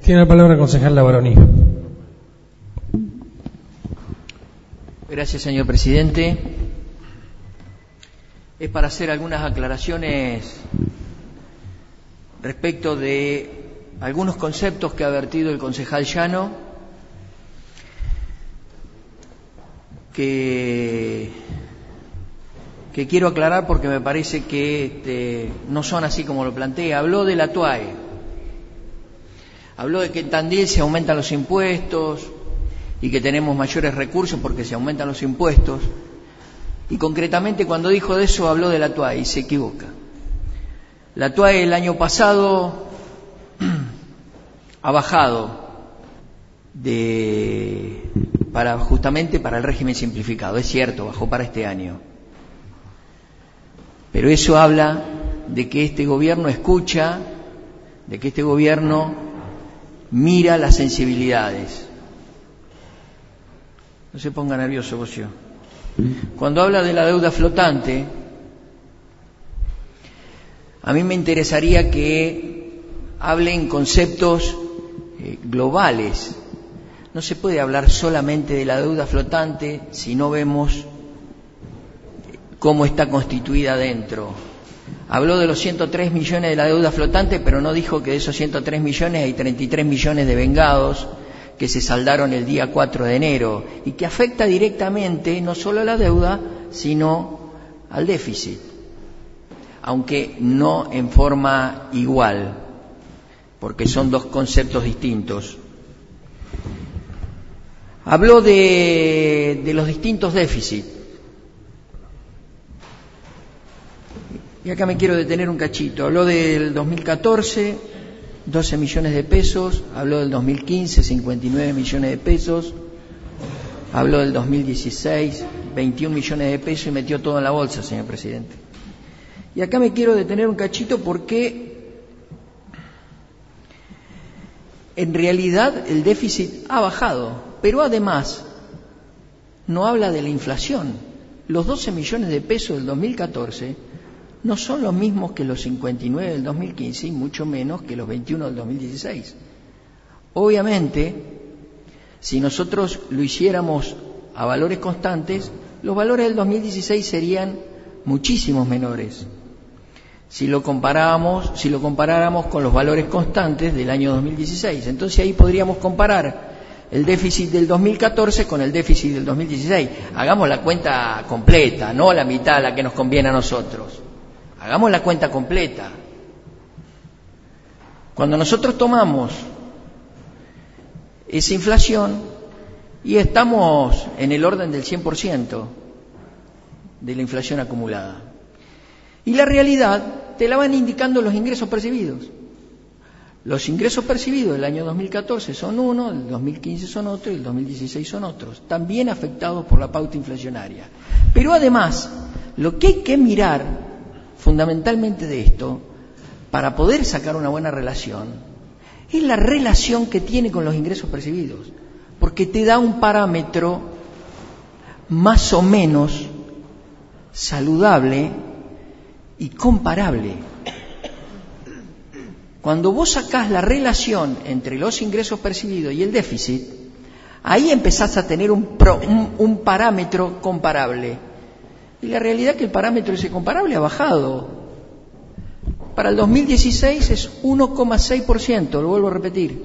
Tiene la palabra el concejal Lavaroni. Gracias, señor presidente. Es para hacer algunas aclaraciones respecto de algunos conceptos que ha vertido el concejal Llano, que quiero aclarar porque me parece que no son así como lo plantea. Habló de la TUAE, habló de que en Tandil se aumentan los impuestos y que tenemos mayores recursos porque se aumentan los impuestos, y concretamente cuando dijo de eso habló de la TUAE y se equivoca. La TUAE el año pasado ha bajado justamente para el régimen simplificado. Es cierto, bajó para este año. Pero eso habla de que este gobierno escucha, de que este gobierno mira las sensibilidades. No se ponga nervioso, Bocio. Cuando habla de la deuda flotante, a mí me interesaría que hable en conceptos globales. No se puede hablar solamente de la deuda flotante si no vemos cómo está constituida dentro. Habló de los 103 millones de la deuda flotante, pero no dijo que de esos 103 millones hay 33 millones de vengados que se saldaron el día 4 de enero y que afecta directamente no solo a la deuda, sino al déficit, aunque no en forma igual, porque son dos conceptos distintos. Habló de los distintos déficits. Y acá me quiero detener un cachito. Habló del 2014, 12 millones de pesos. Habló del 2015, 59 millones de pesos. Habló del 2016, 21 millones de pesos y metió todo en la bolsa, señor presidente. Y acá me quiero detener un cachito porque en realidad el déficit ha bajado, pero además no habla de la inflación. Los 12 millones de pesos del 2014 no son los mismos que los 59 del 2015 y mucho menos que los 21 del 2016. Obviamente, si nosotros lo hiciéramos a valores constantes, los valores del 2016 serían muchísimos menores. Si lo comparáramos con los valores constantes del año 2016. Entonces ahí podríamos comparar el déficit del 2014 con el déficit del 2016. Hagamos la cuenta completa, no la mitad, la que nos conviene a nosotros. Hagamos la cuenta completa. Cuando nosotros tomamos esa inflación y estamos en el orden del 100% de la inflación acumulada. Y la realidad te la van indicando los ingresos percibidos. Los ingresos percibidos del año 2014 son uno, el 2015 son otro y el 2016 son otros, también afectados por la pauta inflacionaria. Pero además, lo que hay que mirar fundamentalmente de esto, para poder sacar una buena relación, es la relación que tiene con los ingresos percibidos, porque te da un parámetro más o menos saludable y comparable. Cuando vos sacás la relación entre los ingresos percibidos y el déficit, ahí empezás a tener un parámetro comparable. Y la realidad es que el parámetro ese comparable ha bajado. Para el 2016 es 1,6%, lo vuelvo a repetir.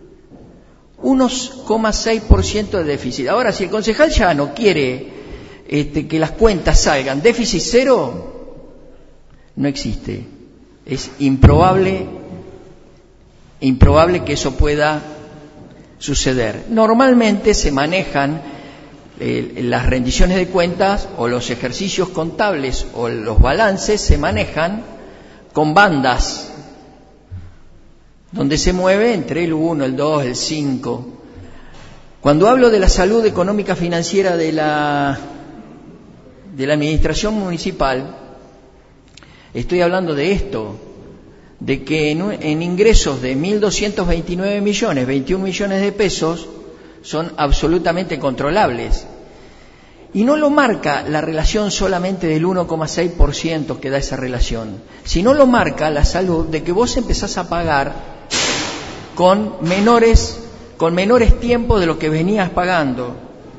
1,6% de déficit. Ahora, si el concejal Llano quiere que las cuentas salgan déficit cero, no existe. Es improbable que eso pueda suceder. Normalmente se manejan las rendiciones de cuentas o los ejercicios contables o los balances se manejan con bandas donde se mueve entre el 1, el 2, el 5. Cuando hablo de la salud económica financiera de la administración municipal, estoy hablando de esto, de que en ingresos de 1.229 millones, 21 millones de pesos son absolutamente controlables. Y no lo marca la relación solamente del 1,6% que da esa relación, sino lo marca la salud de que vos empezás a pagar con menores tiempos de lo que venías pagando.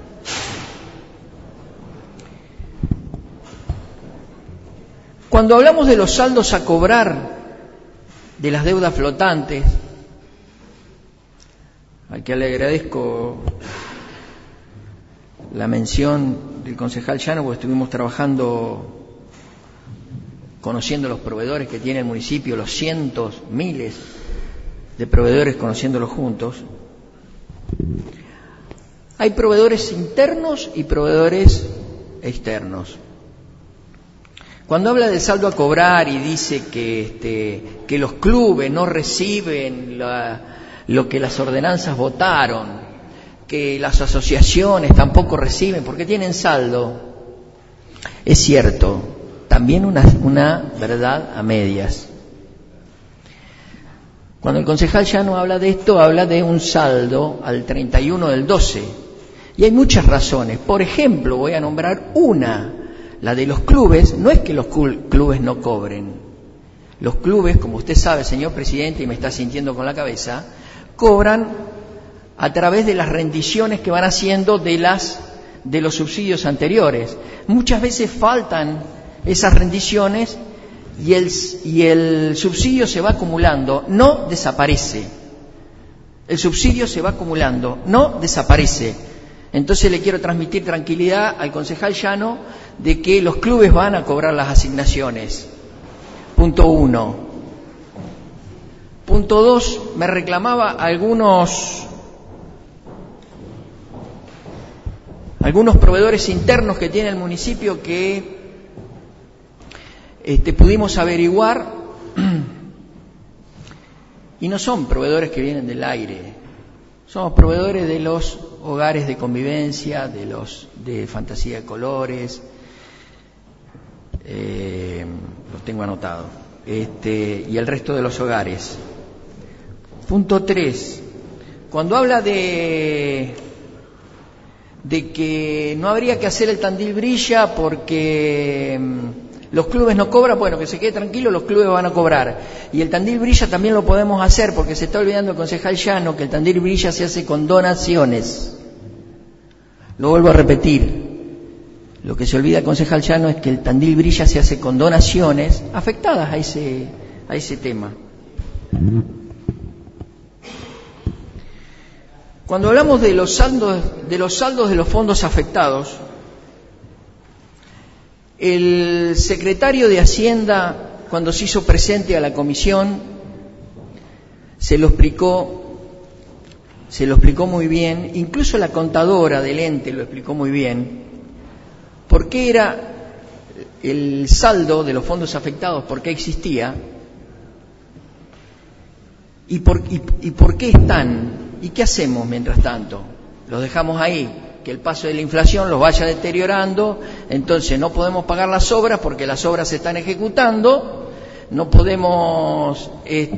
Cuando hablamos de los saldos a cobrar de las deudas flotantes, al que le agradezco la mención del concejal Llano, porque estuvimos trabajando, conociendo los proveedores que tiene el municipio, los cientos, miles de proveedores, conociéndolos juntos. Hay proveedores internos y proveedores externos. Cuando habla del saldo a cobrar y dice que los clubes no reciben lo que las ordenanzas votaron, que las asociaciones tampoco reciben porque tienen saldo, es cierto, también una verdad a medias. Cuando el concejal Llano habla de esto, habla de un saldo al 31 del 12, y hay muchas razones. Por ejemplo, voy a nombrar una, la de los clubes. No es que los clubes no cobren. Los clubes, como usted sabe, señor presidente, y me está sintiendo con la cabeza, cobran a través de las rendiciones que van haciendo de los subsidios anteriores. Muchas veces faltan esas rendiciones y el subsidio se va acumulando, no desaparece. El subsidio se va acumulando, no desaparece. Entonces le quiero transmitir tranquilidad al concejal Llano de que los clubes van a cobrar las asignaciones. Punto 1. Punto 2, me reclamaba algunos proveedores internos que tiene el municipio que pudimos averiguar, y no son proveedores que vienen del aire, somos proveedores de los hogares de convivencia, de fantasía de colores, los tengo anotado, y el resto de los hogares. Punto 3, cuando habla de que no habría que hacer el Tandil Brilla porque los clubes no cobran, bueno, que se quede tranquilo, los clubes van a cobrar. Y el Tandil Brilla también lo podemos hacer, porque se está olvidando el concejal Llano que el Tandil Brilla se hace con donaciones. Lo vuelvo a repetir. Lo que se olvida el concejal Llano es que el Tandil Brilla se hace con donaciones afectadas a ese tema. Cuando hablamos de los saldos de los fondos afectados, el secretario de Hacienda, cuando se hizo presente a la comisión, se lo explicó muy bien, incluso la contadora del ente lo explicó muy bien, por qué era el saldo de los fondos afectados, por qué existía y por qué están. ¿Y qué hacemos mientras tanto? Los dejamos ahí, que el paso de la inflación los vaya deteriorando, entonces no podemos pagar las obras porque las obras se están ejecutando, no podemos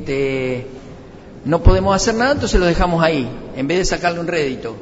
hacer nada, entonces los dejamos ahí, en vez de sacarle un rédito.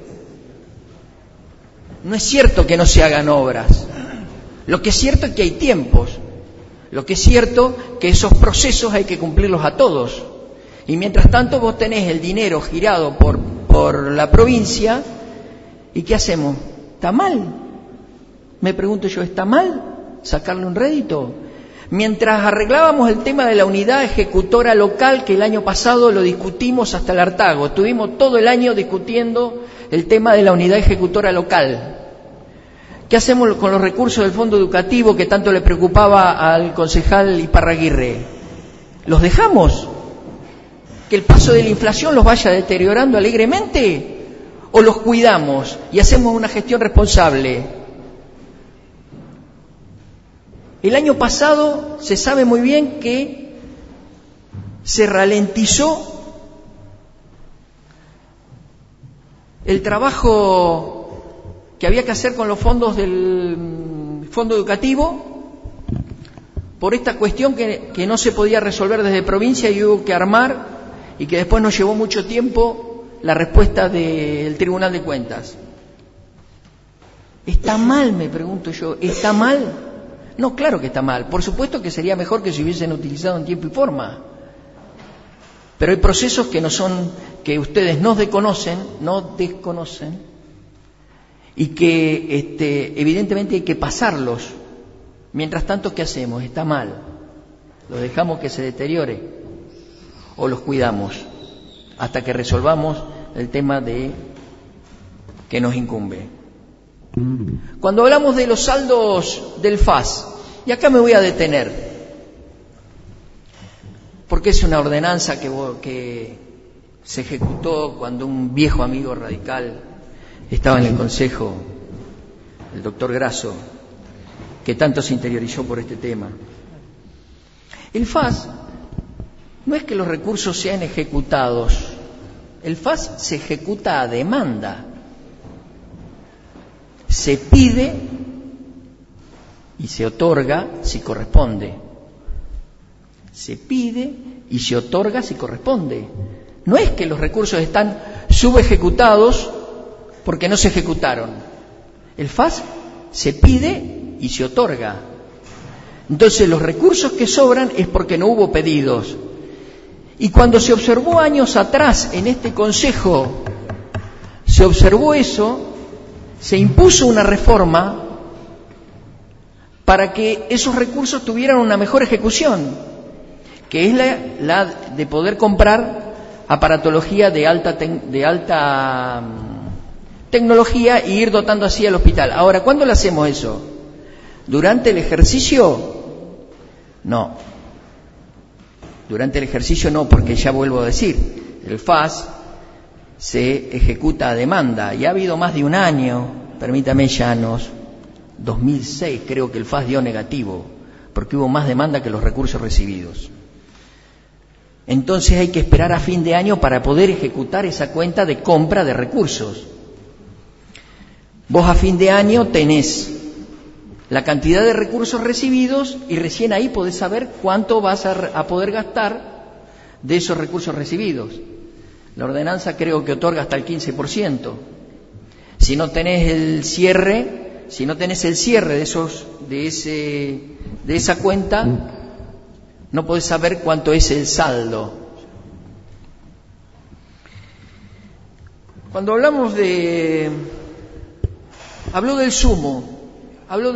No es cierto que no se hagan obras, lo que es cierto es que hay tiempos, lo que es cierto que esos procesos hay que cumplirlos a todos. Y mientras tanto vos tenés el dinero girado por la provincia, ¿y qué hacemos? ¿Está mal? Me pregunto yo, ¿está mal sacarle un rédito? Mientras arreglábamos el tema de la unidad ejecutora local, que el año pasado lo discutimos hasta el hartazgo, estuvimos todo el año discutiendo el tema de la unidad ejecutora local. ¿Qué hacemos con los recursos del fondo educativo que tanto le preocupaba al concejal Iparraguirre? ¿Los dejamos? ¿Que el paso de la inflación los vaya deteriorando alegremente? ¿O los cuidamos y hacemos una gestión responsable? El año pasado se sabe muy bien que se ralentizó el trabajo que había que hacer con los fondos del fondo educativo por esta cuestión que no se podía resolver desde provincia y hubo que armar, y que después nos llevó mucho tiempo la respuesta del Tribunal de Cuentas. ¿Está mal, me pregunto yo? ¿Está mal? No, claro que está mal. Por supuesto que sería mejor que se hubiesen utilizado en tiempo y forma. Pero hay procesos que ustedes no desconocen, y que evidentemente hay que pasarlos. Mientras tanto, ¿qué hacemos? Está mal. ¿Los dejamos que se deteriore o los cuidamos hasta que resolvamos el tema que nos incumbe? Cuando hablamos de los saldos del FAS, y acá me voy a detener, porque es una ordenanza que se ejecutó cuando un viejo amigo radical estaba en el Consejo, el doctor Grasso, que tanto se interiorizó por este tema. El FAS no es que los recursos sean ejecutados, el FAS se ejecuta a demanda. Se pide y se otorga si corresponde. Se pide y se otorga si corresponde. No es que los recursos están subejecutados porque no se ejecutaron. El FAS se pide y se otorga. Entonces los recursos que sobran es porque no hubo pedidos. Y cuando se observó años atrás en este Consejo, se observó eso, se impuso una reforma para que esos recursos tuvieran una mejor ejecución, que es la de poder comprar aparatología de alta tecnología e ir dotando así al hospital. Ahora, ¿cuándo le hacemos eso? ¿Durante el ejercicio? No. Durante el ejercicio no, porque ya vuelvo a decir, el FAS se ejecuta a demanda y ha habido más de un año, permítame, Llanos, 2006 creo que el FAS dio negativo, porque hubo más demanda que los recursos recibidos. Entonces hay que esperar a fin de año para poder ejecutar esa cuenta de compra de recursos. Vos a fin de año tenés la cantidad de recursos recibidos y recién ahí podés saber cuánto vas a poder gastar de esos recursos recibidos. La ordenanza creo que otorga hasta el 15%. Si no tenés el cierre de esa cuenta, no podés saber cuánto es el saldo. Cuando hablamos habló del sumo, habló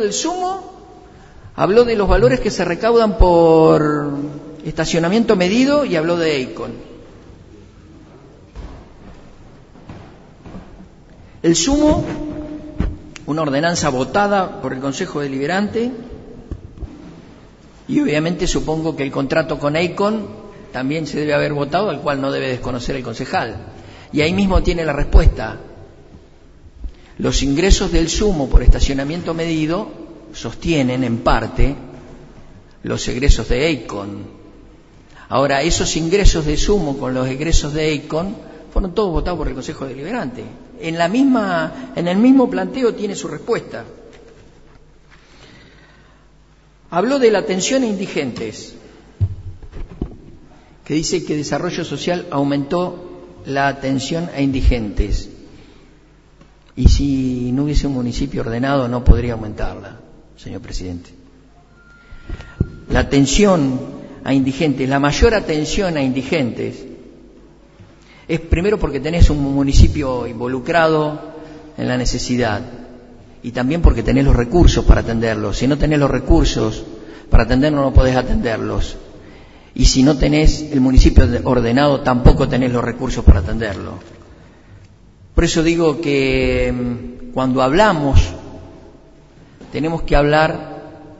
de los valores que se recaudan por estacionamiento medido y habló de EICON. El sumo, una ordenanza votada por el Consejo Deliberante, y obviamente supongo que el contrato con EICON también se debe haber votado, al cual no debe desconocer el concejal. Y ahí mismo tiene la respuesta. Los ingresos del sumo por estacionamiento medido sostienen en parte los egresos de EICON. Ahora, esos ingresos de sumo con los egresos de EICON fueron todos votados por el Consejo Deliberante. En el mismo planteo tiene su respuesta. Habló de la atención a indigentes, que dice que Desarrollo Social aumentó la atención a indigentes. Y si no hubiese un municipio ordenado, no podría aumentarla, señor presidente. La atención a indigentes, la mayor atención a indigentes, es primero porque tenés un municipio involucrado en la necesidad y también porque tenés los recursos para atenderlos. Si no tenés los recursos para atenderlos, no podés atenderlos. Y si no tenés el municipio ordenado, tampoco tenés los recursos para atenderlo. Por eso digo que cuando hablamos, tenemos que hablar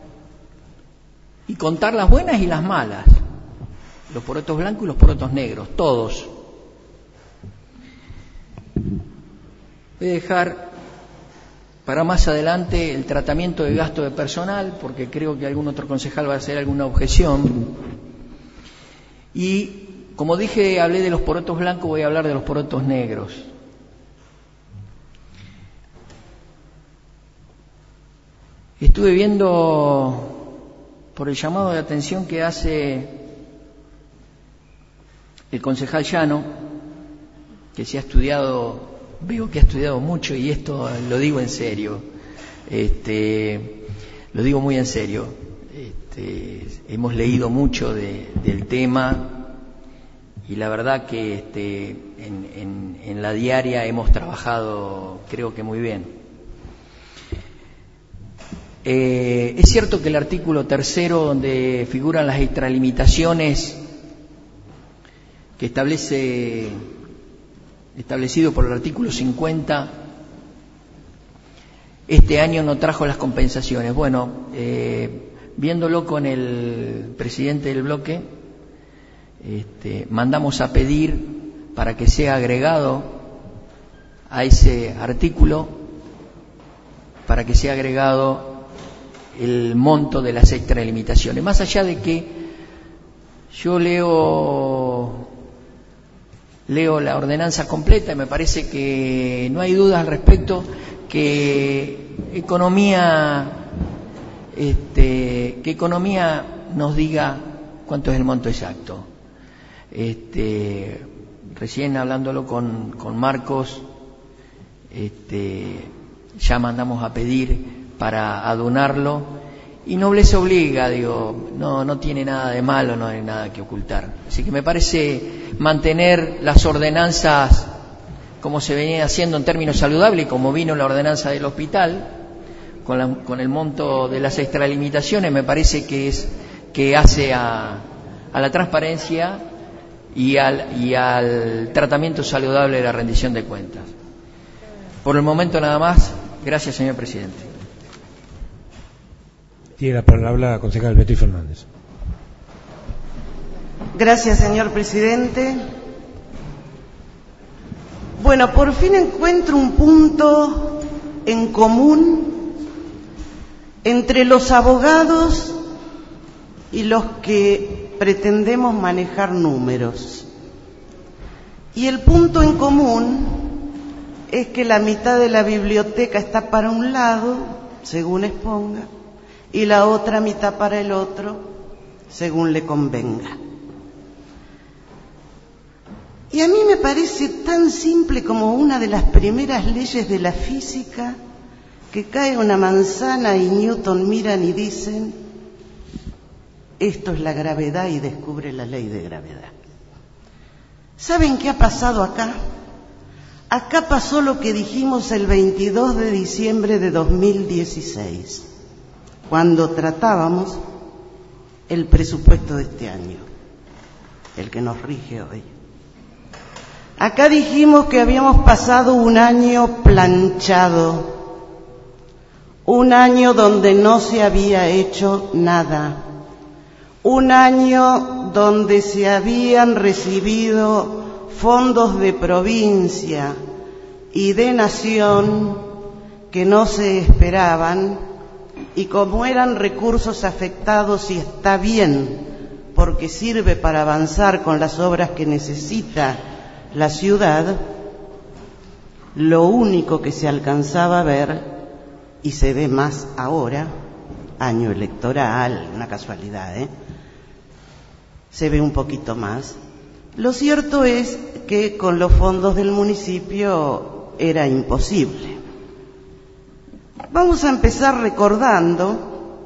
y contar las buenas y las malas, los porotos blancos y los porotos negros, todos. Voy a dejar para más adelante el tratamiento de gasto de personal, porque creo que algún otro concejal va a hacer alguna objeción. Y como dije, hablé de los porotos blancos, voy a hablar de los porotos negros. Estuve viendo por el llamado de atención que hace el concejal Llano, que se ha estudiado, veo que ha estudiado mucho, y esto lo digo en serio, lo digo muy en serio. Hemos leído mucho del tema y la verdad que en la diaria hemos trabajado, creo que muy bien. Es cierto que el artículo 3, donde figuran las extralimitaciones que establecido por el artículo 50, este año no trajo las compensaciones. Bueno, viéndolo con el presidente del bloque, mandamos a pedir para que sea agregado a ese artículo, para que sea agregado el monto de las extralimitaciones. Más allá de que yo leo la ordenanza completa y me parece que no hay dudas al respecto que Economía nos diga cuánto es el monto exacto. Recién hablándolo con Marcos, ya mandamos a pedir para adonarlo, y nobleza obliga, digo, no tiene nada de malo, no hay nada que ocultar. Así que me parece mantener las ordenanzas como se venía haciendo en términos saludables, y como vino la ordenanza del hospital, con el monto de las extralimitaciones, me parece que hace a la transparencia y al tratamiento saludable de la rendición de cuentas. Por el momento nada más. Gracias, señor presidente. Tiene la palabra la concejal Beatriz Fernández. Gracias, señor presidente. Bueno, por fin encuentro un punto en común entre los abogados y los que pretendemos manejar números. Y el punto en común es que la mitad de la biblioteca está para un lado, según exponga, y la otra mitad para el otro, según le convenga. Y a mí me parece tan simple como una de las primeras leyes de la física, que cae una manzana y Newton miran y dicen, esto es la gravedad, y descubre la ley de gravedad. ¿Saben qué ha pasado acá? Acá pasó lo que dijimos el 22 de diciembre de 2016, cuando tratábamos el presupuesto de este año, el que nos rige hoy. Acá dijimos que habíamos pasado un año planchado, un año donde no se había hecho nada, un año donde se habían recibido fondos de provincia y de nación que no se esperaban, y como eran recursos afectados, y está bien, porque sirve para avanzar con las obras que necesita la ciudad, lo único que se alcanzaba a ver, y se ve más ahora, año electoral, una casualidad, se ve un poquito más. Lo cierto es que con los fondos del municipio era imposible. Vamos a empezar recordando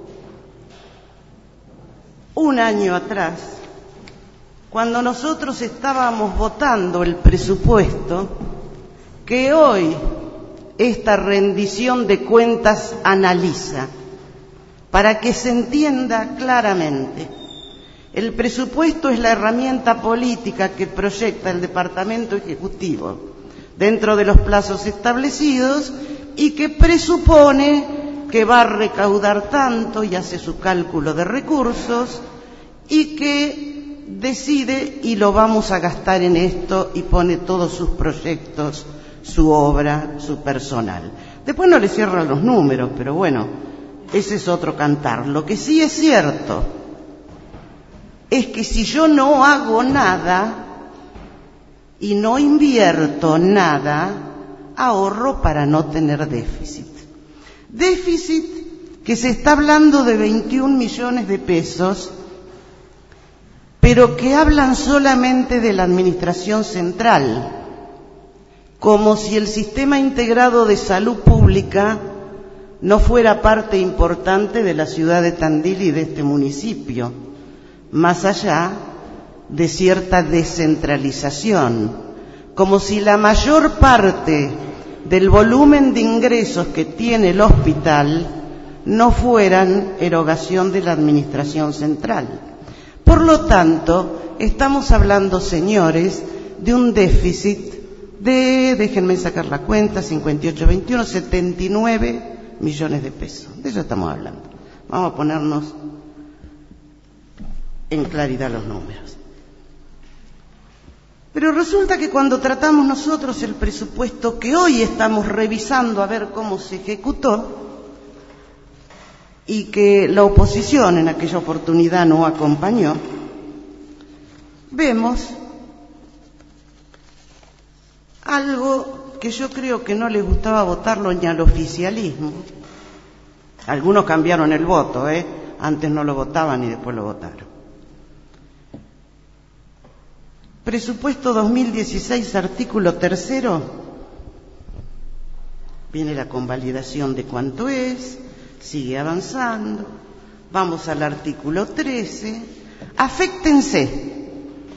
un año atrás, cuando nosotros estábamos votando el presupuesto que hoy esta rendición de cuentas analiza, para que se entienda claramente. El presupuesto es la herramienta política que proyecta el Departamento Ejecutivo dentro de los plazos establecidos y que presupone que va a recaudar tanto y hace su cálculo de recursos y que decide y lo vamos a gastar en esto y pone todos sus proyectos, su obra, su personal. Después no le cierran los números, pero bueno, ese es otro cantar. Lo que sí es cierto es que si yo no hago nada y no invierto nada, ahorro para no tener déficit. Déficit que se está hablando de 21 millones de pesos, pero que hablan solamente de la administración central, como si el sistema integrado de salud pública no fuera parte importante de la ciudad de Tandil y de este municipio, más allá de cierta descentralización, como si la mayor parte del volumen de ingresos que tiene el hospital no fueran erogación de la administración central. Por lo tanto, estamos hablando, señores, de un déficit de, déjenme sacar la cuenta, 58, 21, 79 millones de pesos. De eso estamos hablando. Vamos a ponernos en claridad los números. Pero resulta que cuando tratamos nosotros el presupuesto que hoy estamos revisando a ver cómo se ejecutó, y que la oposición en aquella oportunidad no acompañó, vemos algo que yo creo que no les gustaba votarlo ni al oficialismo. Algunos cambiaron el voto, antes no lo votaban y después lo votaron. Presupuesto 2016, artículo 3, viene la convalidación de cuánto es, sigue avanzando, vamos al artículo 13, aféctense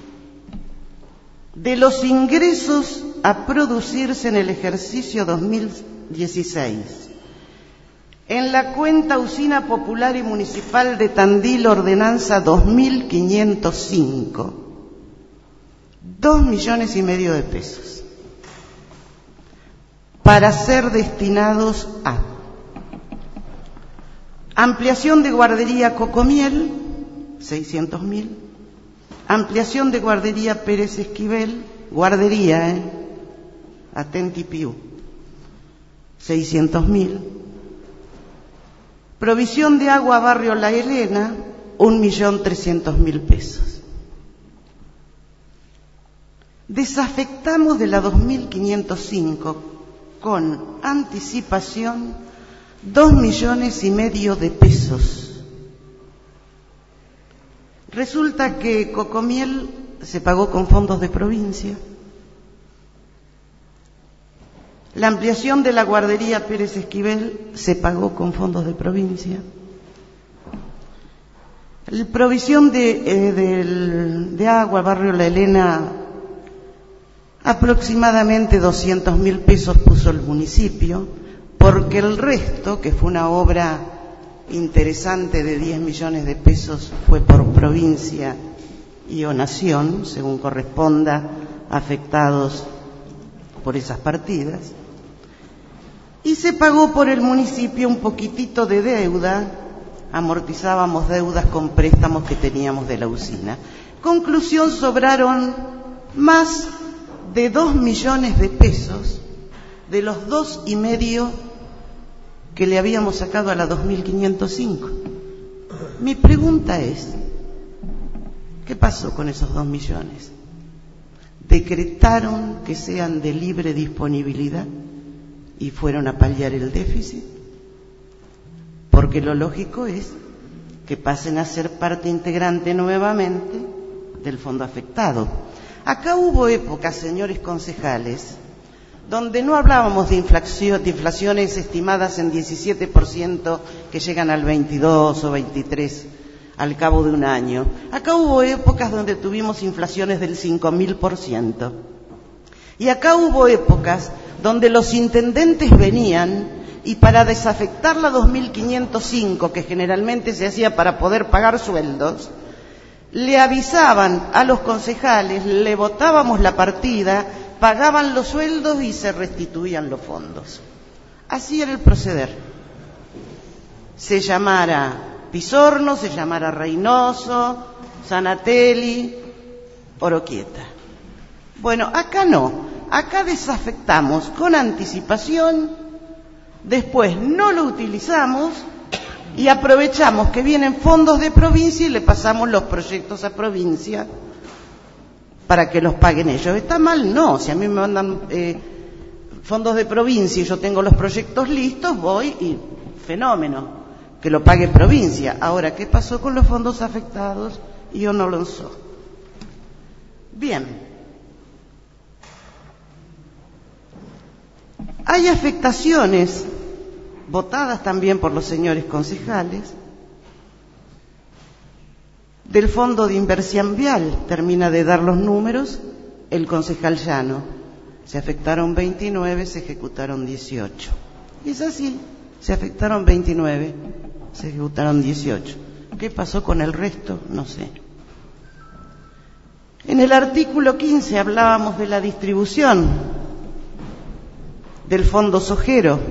de los ingresos a producirse en el ejercicio 2016. En la cuenta Usina Popular y Municipal de Tandil, ordenanza 2505, 2,5 millones de pesos para ser destinados a ampliación de guardería Cocomiel, 600.000, ampliación de guardería Pérez Esquivel, guardería, Atenti Piu, 600.000, provisión de agua a Barrio La Elena, 1.300.000 pesos. Desafectamos de la 2505 con anticipación 2,5 millones de pesos. Resulta que Cocomiel se pagó con fondos de provincia. La ampliación de la guardería Pérez Esquivel se pagó con fondos de provincia. La provisión de agua al Barrio La Elena, aproximadamente 200.000 pesos puso el municipio, porque el resto, que fue una obra interesante de 10 millones de pesos, fue por provincia y o nación, según corresponda, afectados por esas partidas. Y se pagó por el municipio un poquitito de deuda, amortizábamos deudas con préstamos que teníamos de la usina. Conclusión, sobraron más de 2 millones de pesos de los 2,5 que le habíamos sacado a la 2505. Mi pregunta es, ¿qué pasó con esos 2 millones? ¿Decretaron que sean de libre disponibilidad y fueron a paliar el déficit? Porque lo lógico es que pasen a ser parte integrante nuevamente del fondo afectado. Acá hubo épocas, señores concejales, donde no hablábamos de inflaciones estimadas en 17% que llegan al 22 o 23 al cabo de un año. Acá hubo épocas donde tuvimos inflaciones del 5.000%. Y acá hubo épocas donde los intendentes venían y para desafectar la 2505, que generalmente se hacía para poder pagar sueldos, le avisaban a los concejales, le votábamos la partida, pagaban los sueldos y se restituían los fondos. Así era el proceder. Se llamara Pisorno, se llamara Reynoso, Sanatelli, Oroquieta. Bueno, acá no. Acá desafectamos con anticipación, después no lo utilizamos y aprovechamos que vienen fondos de provincia y le pasamos los proyectos a provincia para que los paguen ellos. ¿Está mal? No. Si a mí me mandan fondos de provincia y yo tengo los proyectos listos, voy y fenómeno, que lo pague provincia. Ahora, ¿qué pasó con los fondos afectados? Y yo no lo lanzó. Bien. Hay afectaciones votadas también por los señores concejales Del Fondo de Inversión Vial termina de dar los números el concejal Llano. Se afectaron 29, se ejecutaron 18. Y es así, se afectaron 29, se ejecutaron 18. ¿Qué pasó con el resto? No sé. En el artículo 15 hablábamos de la distribución del Fondo Sojero.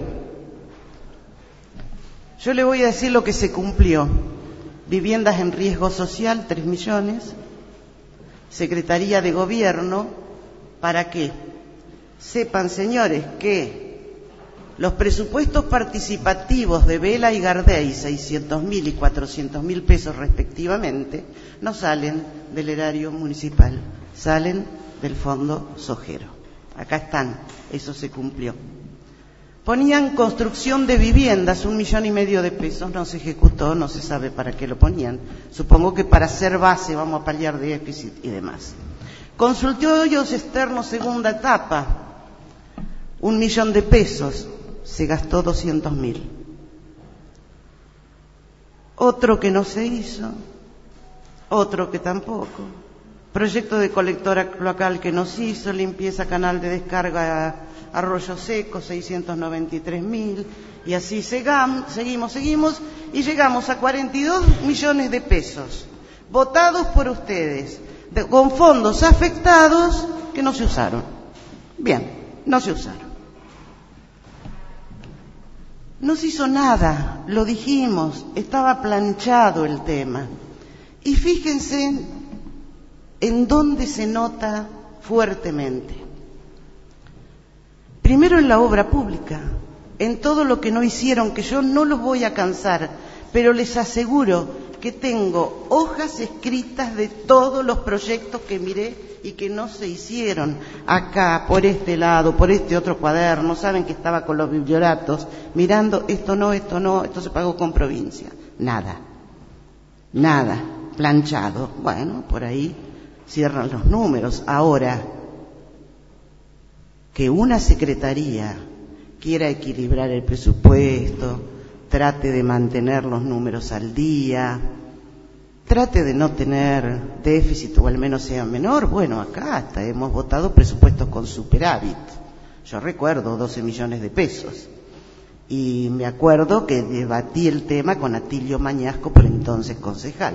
Yo le voy a decir lo que se cumplió. Viviendas en riesgo social, 3 millones. Secretaría de Gobierno, ¿para qué? Sepan, señores, que los presupuestos participativos de Vela y Gardey, 600.000 y 400.000 pesos respectivamente, no salen del erario municipal, salen del Fondo Sojero. Acá están, eso se cumplió. Ponían construcción de viviendas, 1,5 millones de pesos, no se ejecutó, no se sabe para qué lo ponían. Supongo que para hacer base, vamos a paliar déficit y demás. Consultorios externos, segunda etapa, 1 millón de pesos, se gastó 200.000. Otro que no se hizo, otro que tampoco. Proyecto de colectora cloacal que no se hizo, limpieza canal de descarga Arroyo Seco, 693.000, y así seguimos, y llegamos a 42 millones de pesos, votados por ustedes, con fondos afectados que no se usaron. Bien, no se usaron. No se hizo nada, lo dijimos, estaba planchado el tema. Y fíjense en dónde se nota fuertemente. Primero en la obra pública, en todo lo que no hicieron, que yo no los voy a cansar, pero les aseguro que tengo hojas escritas de todos los proyectos que miré y que no se hicieron. Acá, por este lado, por este otro cuaderno, saben que estaba con los biblioratos, mirando esto no, esto se pagó con provincia. Nada, planchado. Bueno, por ahí cierran los números. Ahora, que una secretaría quiera equilibrar el presupuesto, trate de mantener los números al día, trate de no tener déficit o al menos sea menor. Bueno, acá hasta hemos votado presupuestos con superávit. Yo recuerdo 12 millones de pesos. Y me acuerdo que debatí el tema con Atilio Mañasco, por entonces concejal.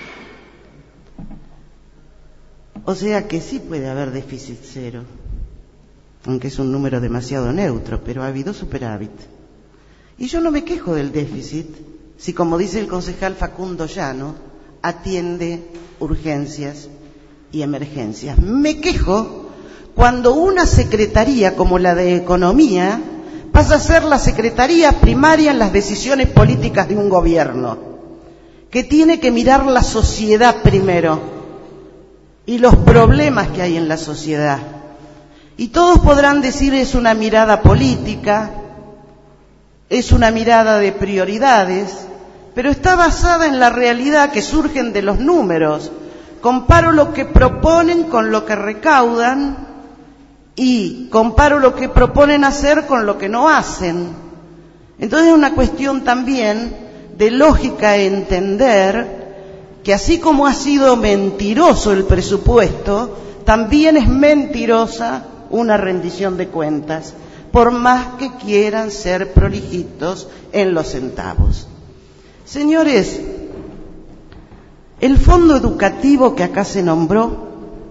O sea que sí puede haber déficit cero, aunque es un número demasiado neutro, pero ha habido superávit. Y yo no me quejo del déficit, si como dice el concejal Facundo Llano, atiende urgencias y emergencias. Me quejo cuando una secretaría como la de Economía pasa a ser la secretaría primaria en las decisiones políticas de un gobierno, que tiene que mirar la sociedad primero y los problemas que hay en la sociedad. Y todos podrán decir es una mirada política, es una mirada de prioridades, pero está basada en la realidad que surgen de los números. Comparo lo que proponen con lo que recaudan y comparo lo que proponen hacer con lo que no hacen. Entonces es una cuestión también de lógica entender que así como ha sido mentiroso el presupuesto, también es mentirosa una rendición de cuentas, por más que quieran ser prolijitos en los centavos. Señores, el fondo educativo que acá se nombró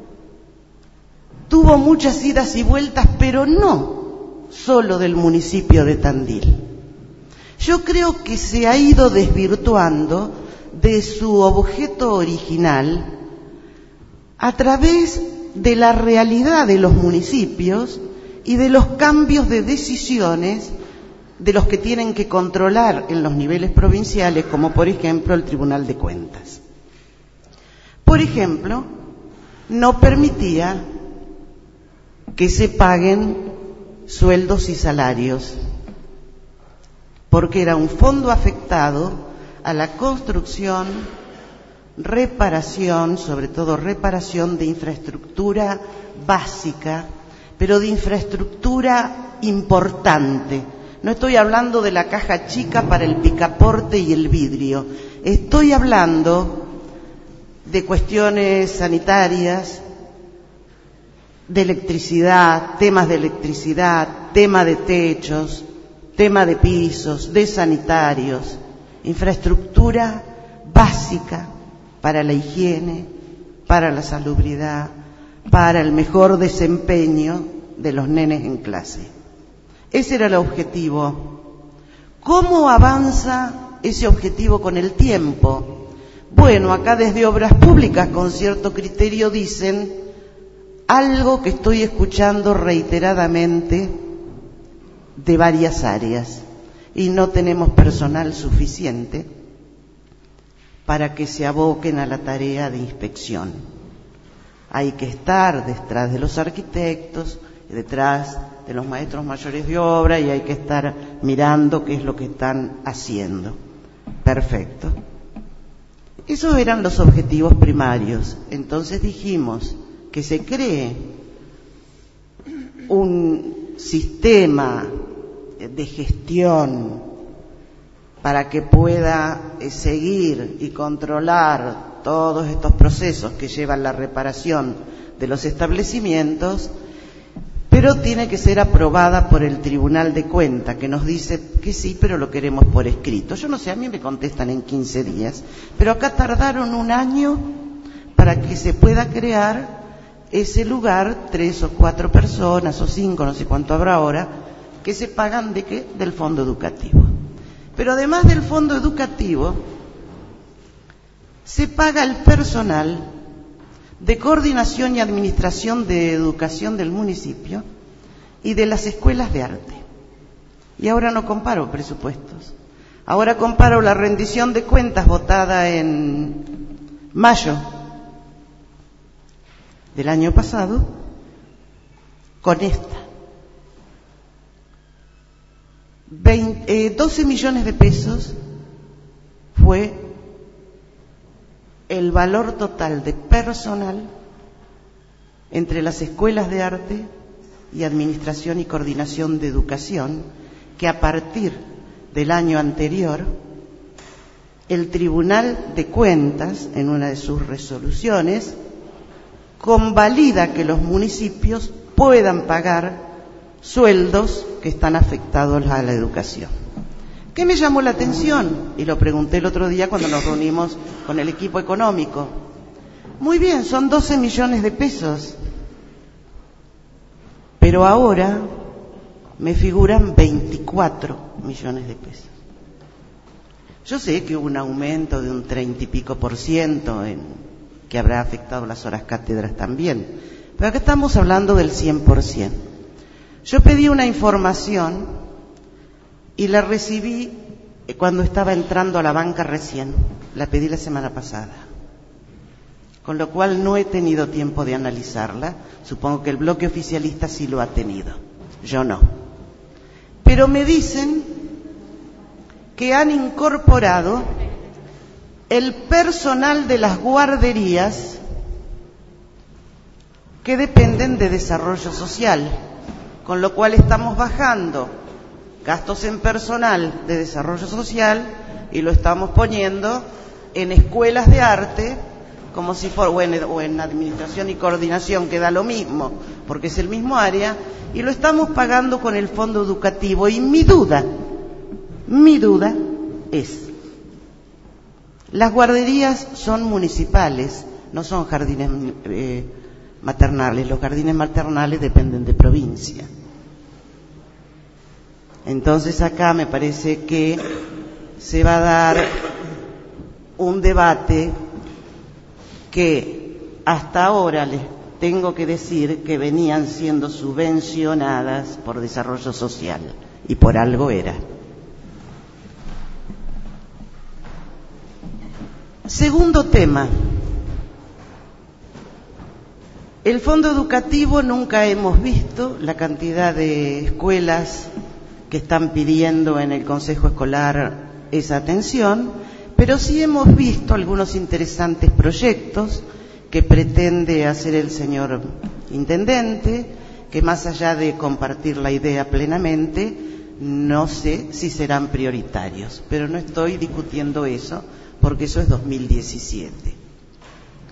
tuvo muchas idas y vueltas, pero no solo del municipio de Tandil. Yo creo que se ha ido desvirtuando de su objeto original a través de la realidad de los municipios y de los cambios de decisiones de los que tienen que controlar en los niveles provinciales, como por ejemplo el Tribunal de Cuentas. Por ejemplo, no permitía que se paguen sueldos y salarios, porque era un fondo afectado a la construcción, reparación, sobre todo reparación de infraestructura básica, pero de infraestructura importante. No estoy hablando de la caja chica para el picaporte y el vidrio. Estoy hablando de cuestiones sanitarias, de electricidad, temas de electricidad, tema de techos, tema de pisos, de sanitarios, infraestructura básica para la higiene, para la salubridad, para el mejor desempeño de los nenes en clase. Ese era el objetivo. ¿Cómo avanza ese objetivo con el tiempo? Bueno, acá desde Obras Públicas con cierto criterio dicen algo que estoy escuchando reiteradamente de varias áreas, y no tenemos personal suficiente para que se aboquen a la tarea de inspección. Hay que estar detrás de los arquitectos, detrás de los maestros mayores de obra, y hay que estar mirando qué es lo que están haciendo. Perfecto. Esos eran los objetivos primarios. Entonces dijimos que se cree un sistema de gestión para que pueda seguir y controlar todos estos procesos que llevan la reparación de los establecimientos, pero tiene que ser aprobada por el Tribunal de Cuentas, que nos dice que sí, pero lo queremos por escrito. Yo no sé, a mí me contestan en 15 días, pero acá tardaron 1 año para que se pueda crear ese lugar, 3 o 4 personas o 5, no sé cuánto habrá ahora, que se pagan ¿de qué? Del fondo educativo. Pero además del fondo educativo, se paga el personal de coordinación y administración de educación del municipio y de las escuelas de arte. Y ahora no comparo presupuestos. Ahora comparo la rendición de cuentas votada en mayo del año pasado con esta. 12 millones de pesos fue el valor total de personal entre las escuelas de arte y administración y coordinación de educación, que a partir del año anterior el Tribunal de Cuentas, en una de sus resoluciones, convalida que los municipios puedan pagar sueldos que están afectados a la educación. ¿Qué me llamó la atención? Y lo pregunté el otro día cuando nos reunimos con el equipo económico. Muy bien, son 12 millones de pesos, pero ahora me figuran 24 millones de pesos. Yo sé que hubo un aumento de un 30 y pico %, que habrá afectado las horas cátedras también, pero acá estamos hablando del 100%. Yo pedí una información y la recibí cuando estaba entrando a la banca recién. La pedí la semana pasada, con lo cual no he tenido tiempo de analizarla. Supongo que el bloque oficialista sí lo ha tenido, yo no. Pero me dicen que han incorporado el personal de las guarderías que dependen de desarrollo social, con lo cual estamos bajando gastos en personal de desarrollo social y lo estamos poniendo en escuelas de arte, como si fuera, o en administración y coordinación, que da lo mismo, porque es el mismo área, y lo estamos pagando con el fondo educativo. Y mi duda es, las guarderías son municipales, no son jardines maternales. Los jardines maternales dependen de provincia. Entonces acá me parece que se va a dar un debate que hasta ahora les tengo que decir que venían siendo subvencionadas por desarrollo social, y por algo era. Segundo tema. El fondo educativo, nunca hemos visto la cantidad de escuelas que están pidiendo en el Consejo Escolar esa atención, pero sí hemos visto algunos interesantes proyectos que pretende hacer el señor intendente, que más allá de compartir la idea plenamente, no sé si serán prioritarios, pero no estoy discutiendo eso, porque eso es 2017.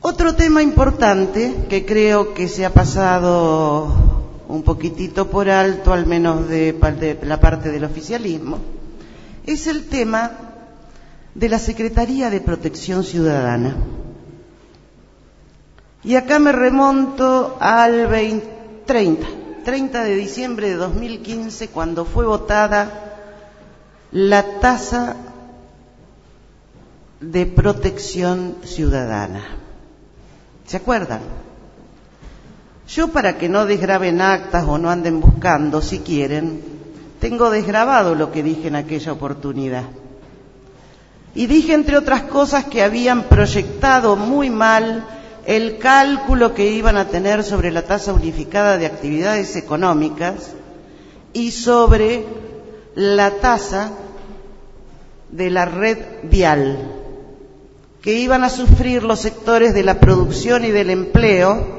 Otro tema importante que creo que se ha pasado un poquitito por alto, al menos de la parte del oficialismo, es el tema de la Secretaría de Protección Ciudadana. Y acá me remonto al 30 de diciembre de 2015, cuando fue votada la tasa de protección ciudadana. ¿Se acuerdan? Yo, para que no desgraben actas o no anden buscando, si quieren, tengo desgrabado lo que dije en aquella oportunidad. Y dije, entre otras cosas, que habían proyectado muy mal el cálculo que iban a tener sobre la tasa unificada de actividades económicas y sobre la tasa de la red vial, que iban a sufrir los sectores de la producción y del empleo,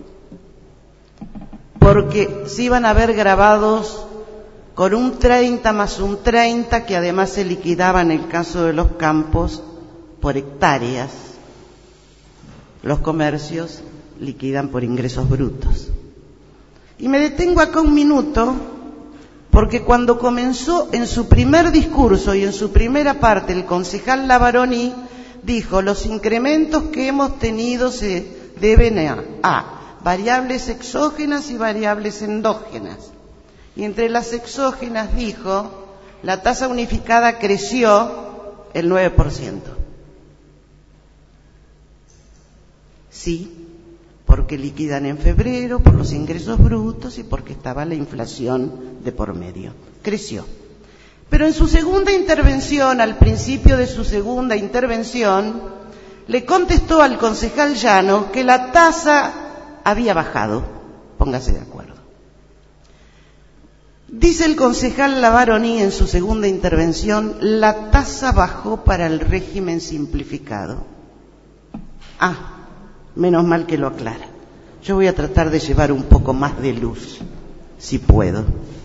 porque se iban a ver gravados con un 30 más un 30, que además se liquidaba en el caso de los campos por hectáreas. Los comercios liquidan por ingresos brutos. Y me detengo acá un minuto, porque cuando comenzó en su primer discurso y en su primera parte el concejal Lavaroni dijo: los incrementos que hemos tenido se deben a variables exógenas y variables endógenas. Y entre las exógenas dijo: la tasa unificada creció el 9%. Sí, porque liquidan en febrero, por los ingresos brutos y porque estaba la inflación de por medio. Creció. Pero en su segunda intervención, al principio de su segunda intervención, le contestó al concejal Llano que la tasa había bajado. Póngase de acuerdo. Dice el concejal Lavaroni en su segunda intervención: la tasa bajó para el régimen simplificado. Menos mal que lo aclara. Yo voy a tratar de llevar un poco más de luz, si puedo.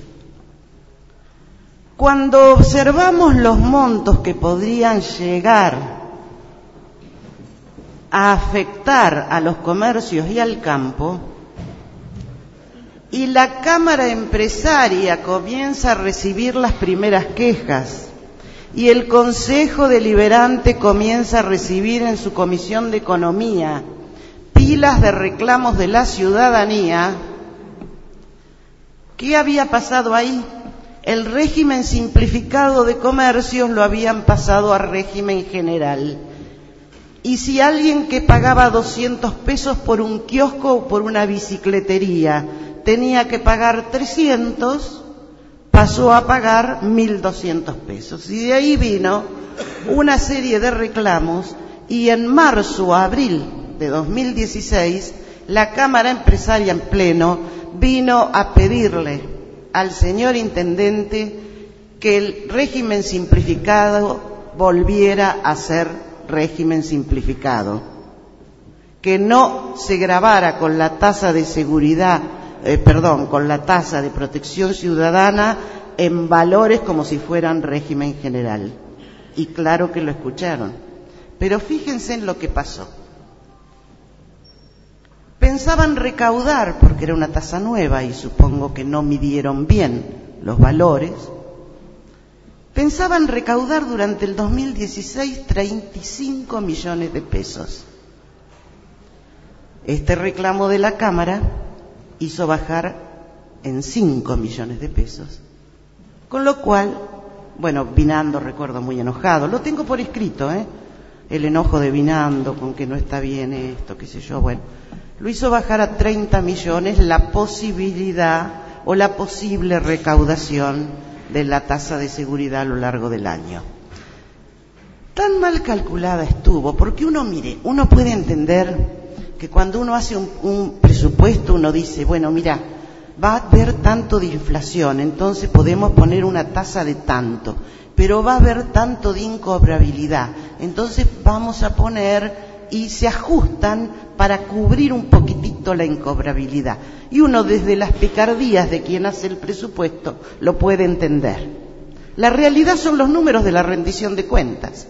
Cuando observamos los montos que podrían llegar a afectar a los comercios y al campo, y la Cámara Empresaria comienza a recibir las primeras quejas, y el Consejo Deliberante comienza a recibir en su Comisión de Economía pilas de reclamos de la ciudadanía, ¿qué había pasado ahí? El régimen simplificado de comercios lo habían pasado a régimen general. Y si alguien que pagaba 200 pesos por un kiosco o por una bicicletería tenía que pagar 300, pasó a pagar 1.200 pesos. Y de ahí vino una serie de reclamos, y en marzo a abril de 2016, la Cámara Empresaria en pleno vino a pedirle al señor intendente que el régimen simplificado volviera a ser régimen simplificado, que no se gravara con la tasa de seguridad, con la tasa de protección ciudadana en valores como si fueran régimen general. Y claro que lo escucharon. Pero fíjense en lo que pasó. Pensaban recaudar, porque era una tasa nueva y supongo que no midieron bien los valores, pensaban recaudar durante el 2016 35 millones de pesos. Este reclamo de la Cámara hizo bajar en 5 millones de pesos. Con lo cual, Vinando, recuerdo, muy enojado, lo tengo por escrito, el enojo de Vinando con que no está bien esto, qué sé yo, lo hizo bajar a 30 millones la posibilidad o la posible recaudación de la tasa de seguridad a lo largo del año. Tan mal calculada estuvo, porque uno puede entender que cuando uno hace un presupuesto, uno dice, va a haber tanto de inflación, entonces podemos poner una tasa de tanto, pero va a haber tanto de incobrabilidad, entonces vamos a poner, y se ajustan para cubrir un poquitito la incobrabilidad. Y uno, desde las picardías de quien hace el presupuesto, lo puede entender. La realidad son los números de la rendición de cuentas.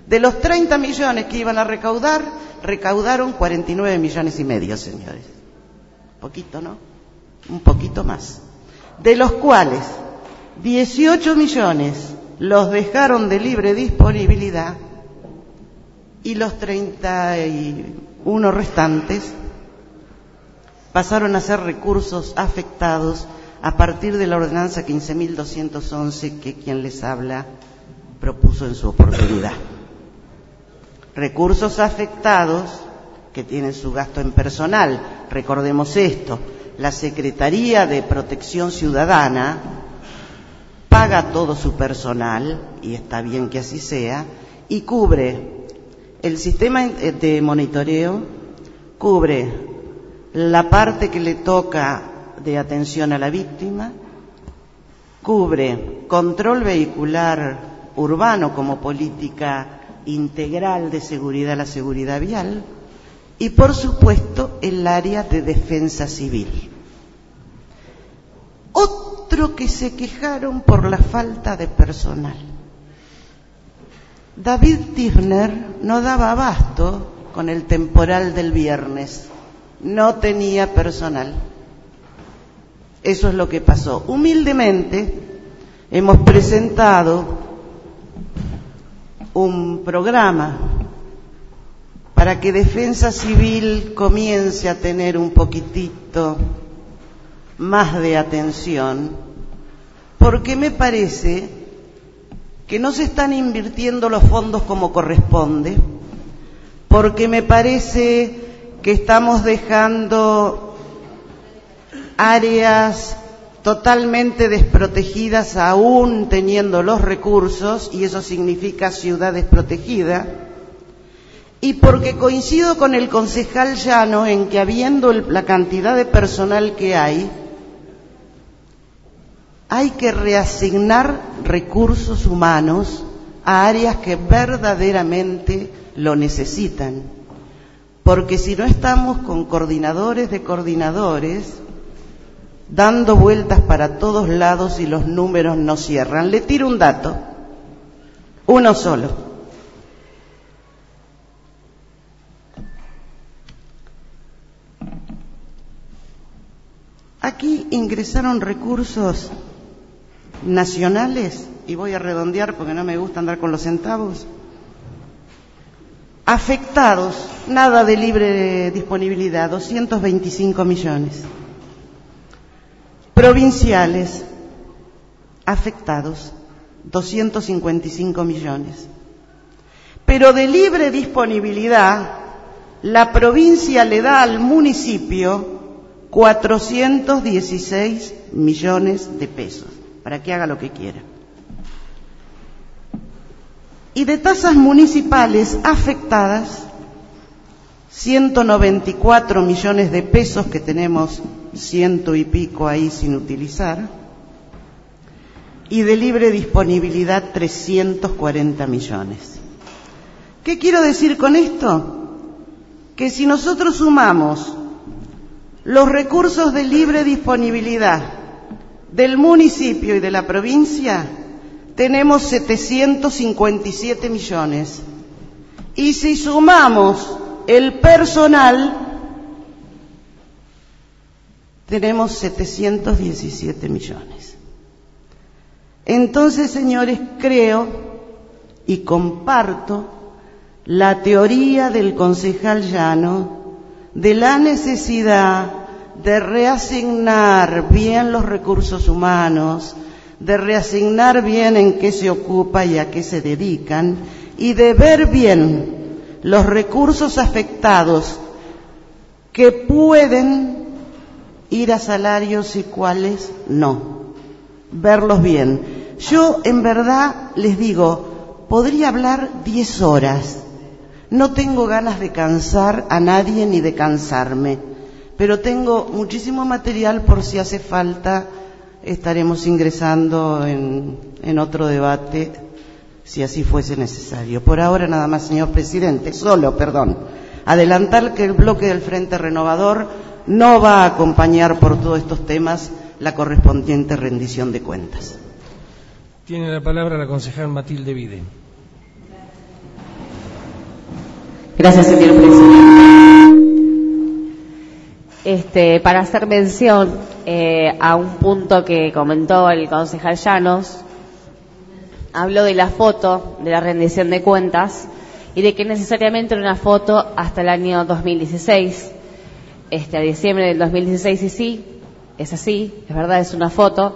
De los 30 millones que iban a recaudar, recaudaron 49,5 millones, señores. Poquito, ¿no? Un poquito más. De los cuales 18 millones los dejaron de libre disponibilidad y los 31 restantes pasaron a ser recursos afectados a partir de la ordenanza 15.211 que quien les habla propuso en su oportunidad. Recursos afectados que tienen su gasto en personal. Recordemos esto, la Secretaría de Protección Ciudadana paga todo su personal, y está bien que así sea, y cubre el sistema de monitoreo, cubre la parte que le toca de atención a la víctima, cubre control vehicular urbano como política integral de seguridad, la seguridad vial, y por supuesto el área de defensa civil. Otro que se quejaron por la falta de personal. David Tirner no daba abasto con el temporal del viernes, no tenía personal. Eso es lo que pasó. Humildemente hemos presentado un programa para que Defensa Civil comience a tener un poquitito más de atención, porque me parece que no se están invirtiendo los fondos como corresponde, porque me parece que estamos dejando áreas totalmente desprotegidas aún teniendo los recursos, y eso significa ciudad desprotegida, y porque coincido con el concejal Llano en que habiendo la cantidad de personal que hay que reasignar recursos humanos a áreas que verdaderamente lo necesitan, porque si no estamos con coordinadores de coordinadores dando vueltas para todos lados y los números no cierran. Le tiro un dato, uno solo. Aquí ingresaron recursos nacionales, y voy a redondear porque no me gusta andar con los centavos, afectados, nada de libre disponibilidad, 225 millones. Provinciales afectados, 255 millones. Pero de libre disponibilidad, la provincia le da al municipio 416 millones de pesos, para que haga lo que quiera. Y de tasas municipales afectadas, 194 millones de pesos, que tenemos 100 y pico ahí sin utilizar, y de libre disponibilidad 340 millones. ¿Qué quiero decir con esto? Que si nosotros sumamos los recursos de libre disponibilidad del municipio y de la provincia, tenemos 757 millones. Y si sumamos el personal, tenemos 717 millones. Entonces, señores, creo y comparto la teoría del concejal Llano de la necesidad de reasignar bien los recursos humanos, de reasignar bien en qué se ocupa y a qué se dedican, y de ver bien los recursos afectados que pueden ir a salarios y cuáles no. Verlos bien. Yo, en verdad, les digo, podría hablar 10 horas. No tengo ganas de cansar a nadie ni de cansarme, pero tengo muchísimo material por si hace falta. Estaremos ingresando en otro debate si así fuese necesario. Por ahora nada más, señor presidente. Adelantar que el bloque del Frente Renovador no va a acompañar por todos estos temas la correspondiente rendición de cuentas. Tiene la palabra la concejal Matilde Vide. Gracias, señor presidente. Para hacer mención a un punto que comentó el concejal Llanos, habló de la foto de la rendición de cuentas y de que necesariamente era una foto hasta el año 2016, a diciembre del 2016, y sí, es así, es verdad, es una foto,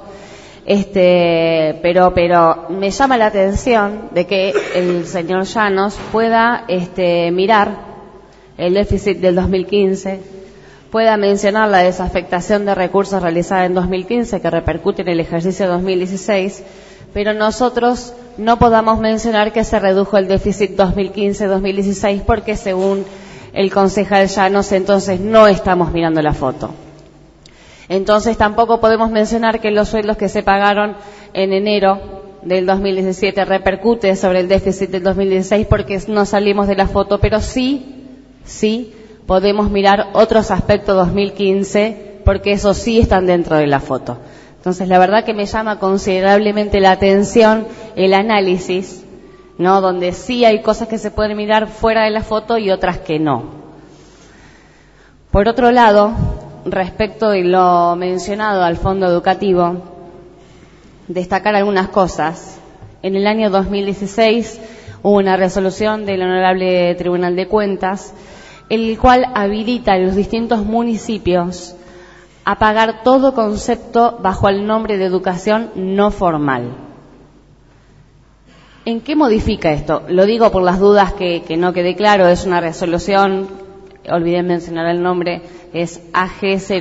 pero me llama la atención de que el señor Llanos pueda mirar el déficit del 2015, pueda mencionar la desafectación de recursos realizada en 2015 que repercute en el ejercicio 2016, pero nosotros no podamos mencionar que se redujo el déficit 2015-2016 porque según el concejal Llanos entonces no estamos mirando la foto. Entonces tampoco podemos mencionar que los sueldos que se pagaron en enero del 2017 repercute sobre el déficit del 2016 porque no salimos de la foto, pero sí podemos mirar otros aspectos 2015 porque esos sí están dentro de la foto. Entonces la verdad que me llama considerablemente la atención el análisis, ¿no? Donde sí hay cosas que se pueden mirar fuera de la foto y otras que no. Por otro lado, respecto de lo mencionado al fondo educativo, destacar algunas cosas. En el año 2016 hubo una resolución del Honorable Tribunal de Cuentas, el cual habilita a los distintos municipios a pagar todo concepto bajo el nombre de educación no formal. ¿En qué modifica esto? Lo digo por las dudas que no quede claro, es una resolución, olvidé mencionar el nombre, es AG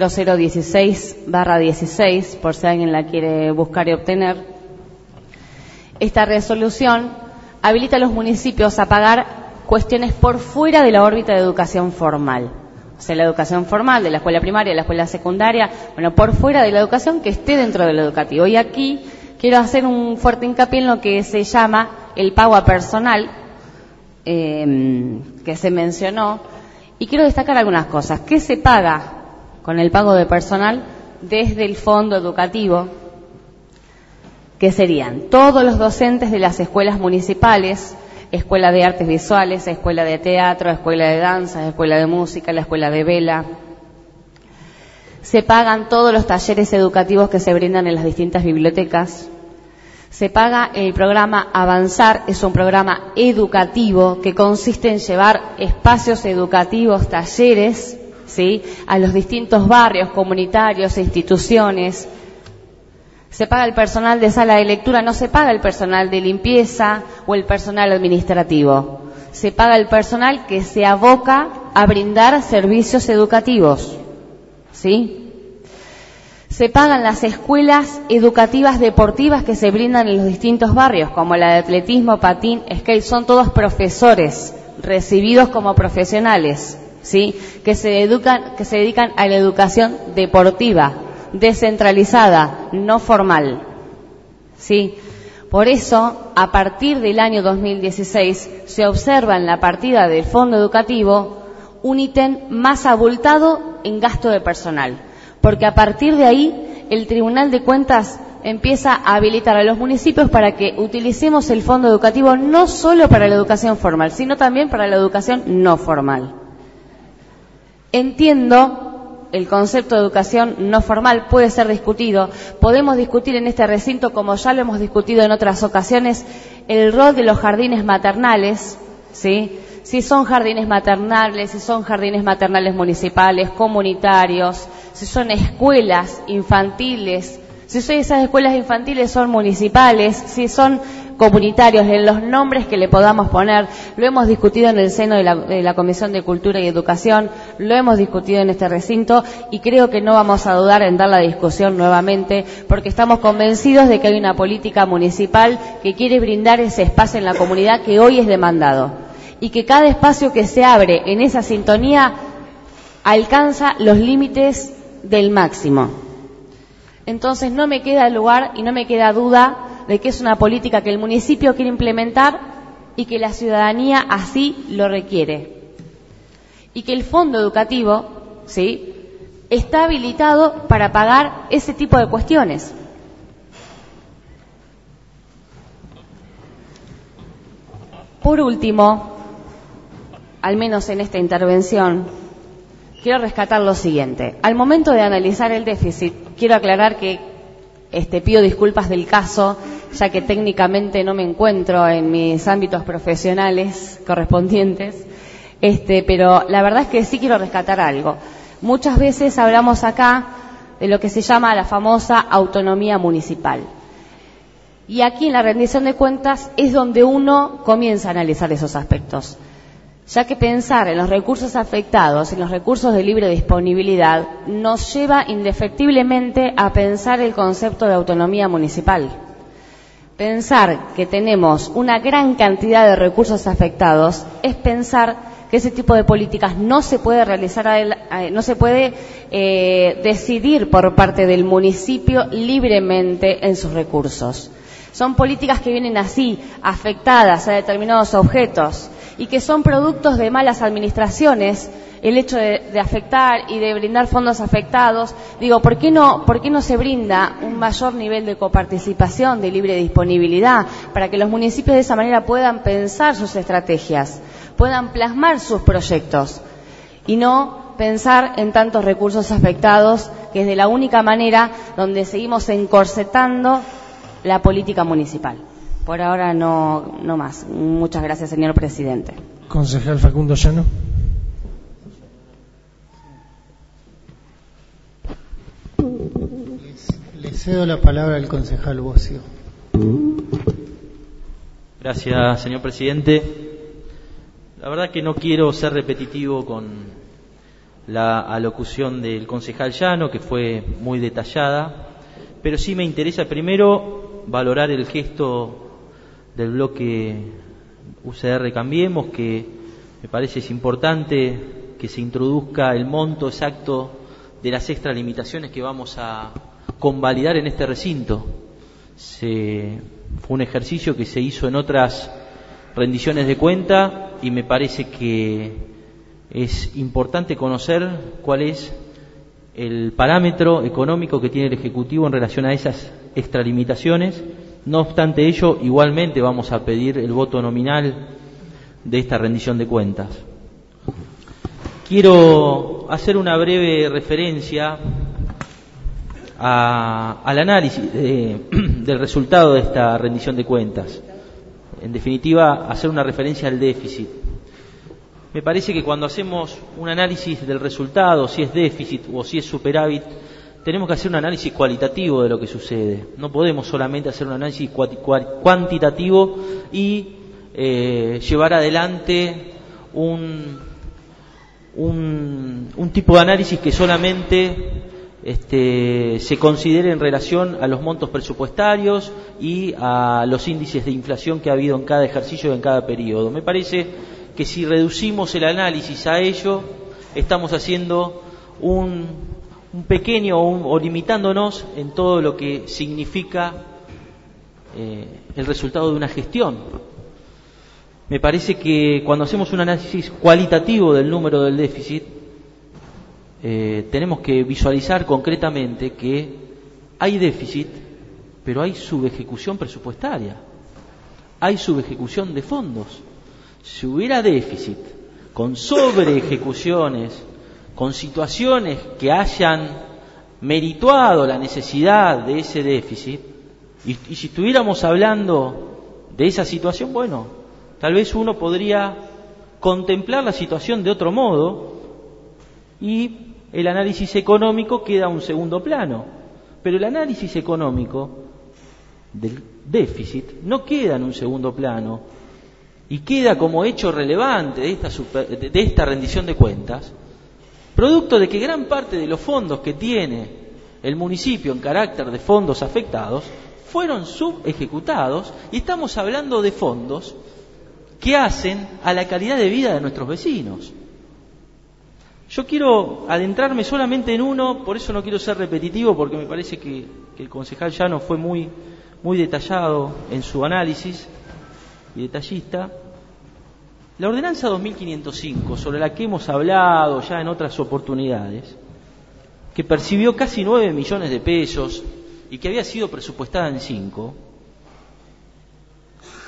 0016/16, por si alguien la quiere buscar y obtener. Esta resolución habilita a los municipios a pagar cuestiones por fuera de la órbita de educación formal. O sea, la educación formal de la escuela primaria, de la escuela secundaria, por fuera de la educación que esté dentro del educativo. Y aquí quiero hacer un fuerte hincapié en lo que se llama el pago a personal, que se mencionó. Y quiero destacar algunas cosas. ¿Qué se paga con el pago de personal desde el fondo educativo? Que serían todos los docentes de las escuelas municipales, escuela de artes visuales, escuela de teatro, escuela de danza, escuela de música, la escuela de vela. Se pagan todos los talleres educativos que se brindan en las distintas bibliotecas. Se paga el programa Avanzar, es un programa educativo que consiste en llevar espacios educativos, talleres, ¿sí?, a los distintos barrios comunitarios e instituciones. Se paga el personal de sala de lectura, no se paga el personal de limpieza o el personal administrativo. Se paga el personal que se aboca a brindar servicios educativos, ¿sí? Se pagan las escuelas educativas deportivas que se brindan en los distintos barrios, como la de atletismo, patín, skate, son todos profesores recibidos como profesionales, ¿sí?, que se dedican a la educación deportiva, descentralizada, no formal, ¿sí? Por eso, a partir del año 2016, se observa en la partida del fondo educativo un ítem más abultado en gasto de personal, porque a partir de ahí el Tribunal de Cuentas empieza a habilitar a los municipios para que utilicemos el fondo educativo no solo para la educación formal, sino también para la educación no formal. Entiendo el concepto de educación no formal puede ser discutido. Podemos discutir en este recinto, como ya lo hemos discutido en otras ocasiones, el rol de los jardines maternales, ¿sí? Si son jardines maternales, si son jardines maternales municipales, comunitarios, si son escuelas infantiles, si esas escuelas infantiles son municipales, si son comunitarios, en los nombres que le podamos poner. Lo hemos discutido en el seno de la Comisión de Cultura y Educación, lo hemos discutido en este recinto y creo que no vamos a dudar en dar la discusión nuevamente porque estamos convencidos de que hay una política municipal que quiere brindar ese espacio en la comunidad que hoy es demandado y que cada espacio que se abre en esa sintonía alcanza los límites del máximo. Entonces no me queda lugar y no me queda duda de que es una política que el municipio quiere implementar y que la ciudadanía así lo requiere. Y que el fondo educativo, ¿sí?, está habilitado para pagar ese tipo de cuestiones. Por último, al menos en esta intervención, quiero rescatar lo siguiente. Al momento de analizar el déficit, quiero aclarar que pido disculpas del caso, ya que técnicamente no me encuentro en mis ámbitos profesionales correspondientes, pero la verdad es que sí quiero rescatar algo. Muchas veces hablamos acá de lo que se llama la famosa autonomía municipal. Y aquí en la rendición de cuentas es donde uno comienza a analizar esos aspectos, ya que pensar en los recursos afectados, en los recursos de libre disponibilidad, nos lleva indefectiblemente a pensar el concepto de autonomía municipal. Pensar que tenemos una gran cantidad de recursos afectados es pensar que ese tipo de políticas no se puede realizar, no se puede decidir por parte del municipio libremente en sus recursos. Son políticas que vienen así, afectadas a determinados objetos y que son productos de malas administraciones. El hecho de afectar y de brindar fondos afectados, ¿por qué no se brinda un mayor nivel de coparticipación, de libre disponibilidad, para que los municipios de esa manera puedan pensar sus estrategias, puedan plasmar sus proyectos y no pensar en tantos recursos afectados, que es de la única manera donde seguimos encorsetando la política municipal? Por ahora no más. Muchas gracias, señor presidente. Concejal Facundo Llano. Le cedo la palabra al concejal Bocio. Gracias, señor presidente. La verdad que no quiero ser repetitivo con la alocución del concejal Llano, que fue muy detallada, pero sí me interesa primero valorar el gesto del bloque UCR Cambiemos, que me parece es importante que se introduzca el monto exacto de las extralimitaciones que vamos a convalidar en este recinto. Fue un ejercicio que se hizo en otras rendiciones de cuenta y me parece que es importante conocer cuál es el parámetro económico que tiene el Ejecutivo en relación a esas extralimitaciones. No obstante ello, igualmente vamos a pedir el voto nominal de esta rendición de cuentas. Quiero hacer una breve referencia al análisis del resultado de esta rendición de cuentas. En definitiva, hacer una referencia al déficit. Me parece que cuando hacemos un análisis del resultado, si es déficit o si es superávit, tenemos que hacer un análisis cualitativo de lo que sucede. No podemos solamente hacer un análisis cuantitativo y llevar adelante un tipo de análisis que solamente se considere en relación a los montos presupuestarios y a los índices de inflación que ha habido en cada ejercicio y en cada periodo. Me parece que si reducimos el análisis a ello, estamos haciendo un pequeño o limitándonos en todo lo que significa el resultado de una gestión. Me parece que cuando hacemos un análisis cualitativo del número del déficit, tenemos que visualizar concretamente que hay déficit, pero hay subejecución presupuestaria, hay subejecución de fondos. Si hubiera déficit con sobreejecuciones, con situaciones que hayan merituado la necesidad de ese déficit, y si estuviéramos hablando de esa situación, bueno, tal vez uno podría contemplar la situación de otro modo y el análisis económico queda a un segundo plano. Pero el análisis económico del déficit no queda en un segundo plano y queda como hecho relevante de esta rendición de cuentas, producto de que gran parte de los fondos que tiene el municipio en carácter de fondos afectados fueron subejecutados, y estamos hablando de fondos que hacen a la calidad de vida de nuestros vecinos. Yo quiero adentrarme solamente en uno, por eso no quiero ser repetitivo, porque me parece que el concejal Llano fue muy detallado en su análisis y detallista. La ordenanza 2505, sobre la que hemos hablado ya en otras oportunidades, que percibió casi 9 millones de pesos y que había sido presupuestada en 5,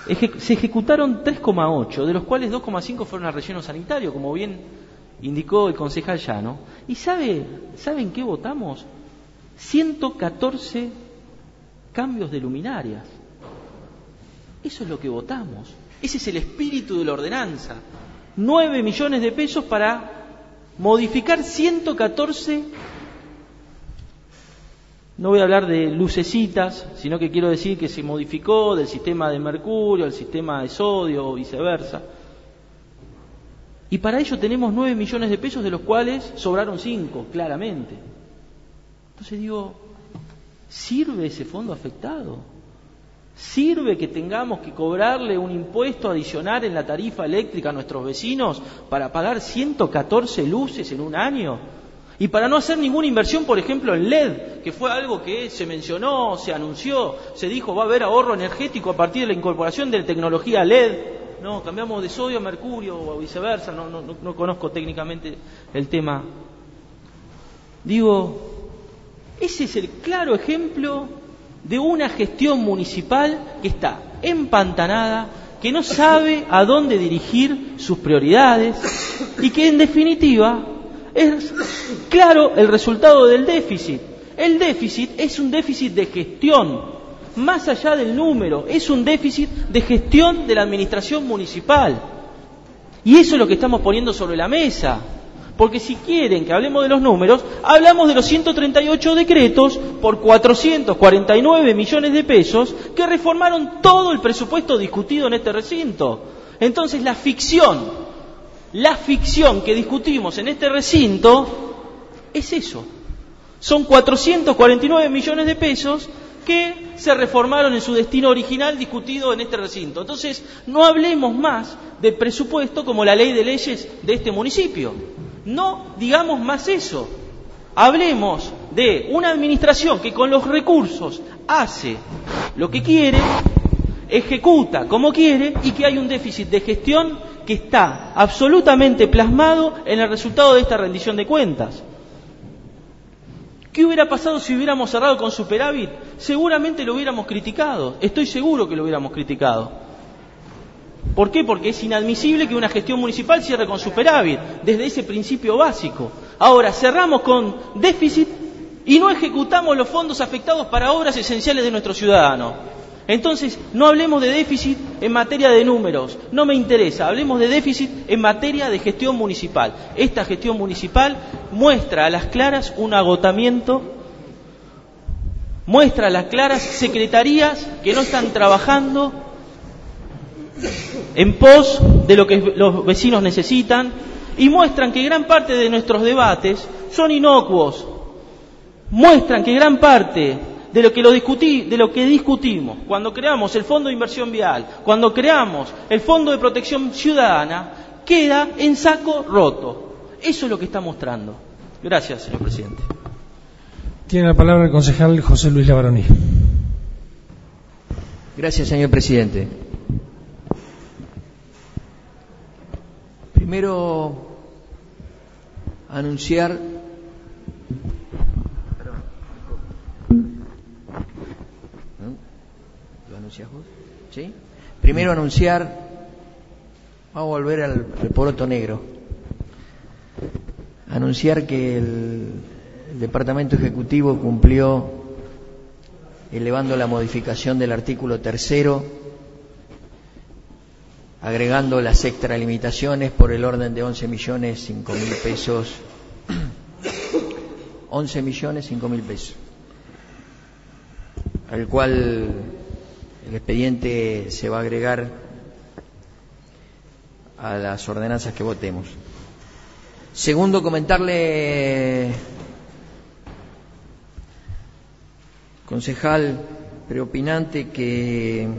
se ejecutaron 3,8, de los cuales 2,5 fueron a relleno sanitario, como bien indicó el concejal Llano. ¿Y saben qué votamos? 114 cambios de luminarias. Eso es lo que votamos. Ese es el espíritu de la ordenanza. 9 millones de pesos para modificar 114. No voy a hablar de lucecitas, sino que quiero decir que se modificó del sistema de mercurio al sistema de sodio o viceversa. Y para ello tenemos 9 millones de pesos, de los cuales sobraron 5, claramente. Entonces digo, ¿sirve ese fondo afectado? ¿Sirve que tengamos que cobrarle un impuesto adicional en la tarifa eléctrica a nuestros vecinos para pagar 114 luces en un año? Y para no hacer ninguna inversión, por ejemplo, en LED, que fue algo que se mencionó, se anunció, se dijo va a haber ahorro energético a partir de la incorporación de la tecnología LED. No, cambiamos de sodio a mercurio o viceversa, no conozco técnicamente el tema. Digo, ese es el claro ejemplo de una gestión municipal que está empantanada, que no sabe a dónde dirigir sus prioridades y que en definitiva es claro el resultado del déficit. El déficit es un déficit de gestión, más allá del número, es un déficit de gestión de la administración municipal. Y eso es lo que estamos poniendo sobre la mesa. Porque si quieren que hablemos de los números, hablamos de los 138 decretos por 449 millones de pesos que reformaron todo el presupuesto discutido en este recinto. Entonces la ficción que discutimos en este recinto es eso. Son 449 millones de pesos que se reformaron en su destino original discutido en este recinto. Entonces no hablemos más de presupuesto como la ley de leyes de este municipio. No digamos más eso. Hablemos de una administración que con los recursos hace lo que quiere, ejecuta como quiere y que hay un déficit de gestión que está absolutamente plasmado en el resultado de esta rendición de cuentas. ¿Qué hubiera pasado si hubiéramos cerrado con superávit? Seguramente lo hubiéramos criticado. Estoy seguro que lo hubiéramos criticado. ¿Por qué? Porque es inadmisible que una gestión municipal cierre con superávit, desde ese principio básico. Ahora, cerramos con déficit y no ejecutamos los fondos afectados para obras esenciales de nuestros ciudadanos. Entonces, no hablemos de déficit en materia de números, no me interesa, hablemos de déficit en materia de gestión municipal. Esta gestión municipal muestra a las claras un agotamiento, muestra a las claras secretarías que no están trabajando en pos de lo que los vecinos necesitan y muestran que gran parte de nuestros debates son inocuos, muestran que gran parte de lo que discutimos cuando creamos el Fondo de Inversión Vial, cuando creamos el Fondo de Protección Ciudadana, queda en saco roto. Eso es lo que está mostrando. Gracias, señor presidente. Tiene la palabra el concejal José Luis Labaroní. Gracias, señor presidente. Primero, anunciar ¿Lo anuncias vos? ¿Sí? Primero anunciar, vamos a volver al poroto negro, anunciar que el Departamento Ejecutivo cumplió elevando la modificación del artículo 3º, agregando las extralimitaciones por el orden de 11.005.000 pesos. 11.005.000 pesos, al cual el expediente se va a agregar a las ordenanzas que votemos. Segundo, comentarle, concejal preopinante, que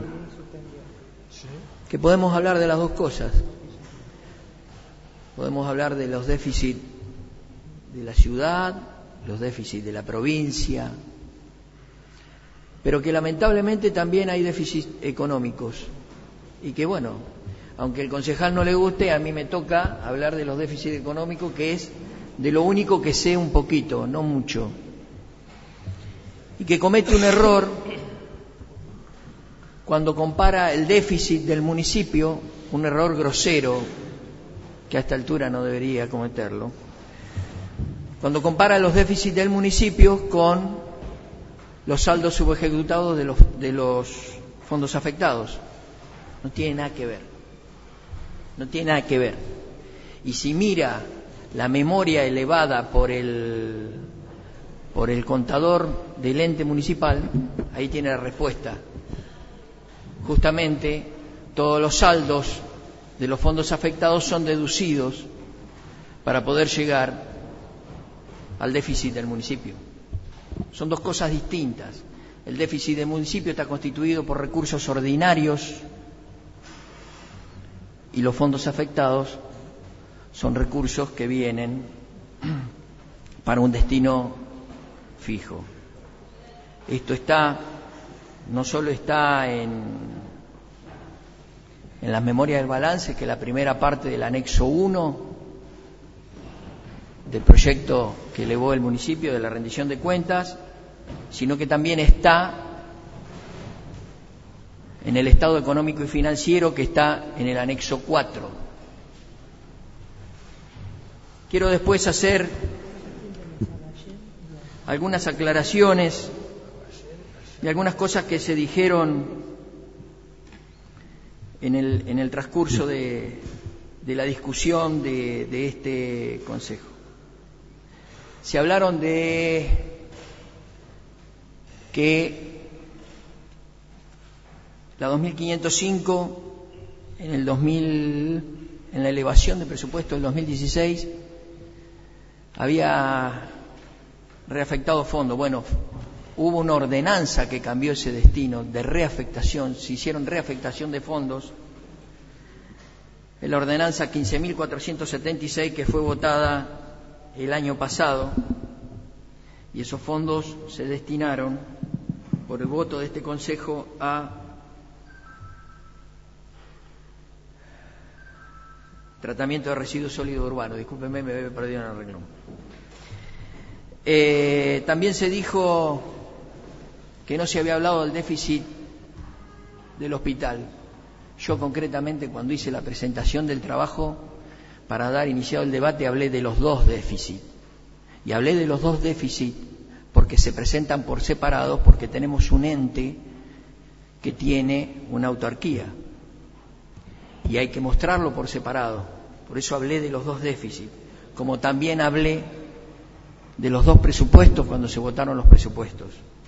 podemos hablar de las dos cosas. Podemos hablar de los déficits de la ciudad, los déficits de la provincia, pero que lamentablemente también hay déficits económicos y que, bueno, aunque al concejal no le guste, a mí me toca hablar de los déficits económicos, que es de lo único que sé un poquito, no mucho, y que comete un error cuando compara el déficit del municipio, un error grosero que a esta altura no debería cometerlo, cuando compara los déficits del municipio con los saldos subejecutados de los fondos afectados. No tiene nada que ver. No tiene nada que ver. Y si mira la memoria elevada por el contador del ente municipal, ahí tiene la respuesta. Justamente todos los saldos de los fondos afectados son deducidos para poder llegar al déficit del municipio. Son dos cosas distintas. El déficit del municipio está constituido por recursos ordinarios y los fondos afectados son recursos que vienen para un destino fijo. Esto no solo está en las memorias del balance, que es la primera parte del anexo 1 del proyecto que elevó el municipio de la rendición de cuentas, sino que también está en el estado económico y financiero, que está en el anexo 4. Quiero después hacer algunas aclaraciones de algunas cosas que se dijeron en el transcurso de la discusión de este consejo. Se hablaron de que la 2505 en la elevación de presupuesto del 2016 había reafectado fondos. Bueno, hubo una ordenanza que cambió ese destino de reafectación, se hicieron reafectación de fondos. En la ordenanza 15.476, que fue votada el año pasado, y esos fondos se destinaron por el voto de este Consejo a tratamiento de residuos sólidos urbanos. Discúlpenme, me había perdido en el renglón. También se dijo que no se había hablado del déficit del hospital. Yo concretamente, cuando hice la presentación del trabajo para dar iniciado el debate, hablé de los dos déficits. Y hablé de los dos déficits porque se presentan por separado, porque tenemos un ente que tiene una autarquía y hay que mostrarlo por separado. Por eso hablé de los dos déficits, como también hablé de los dos presupuestos cuando se votaron los presupuestos.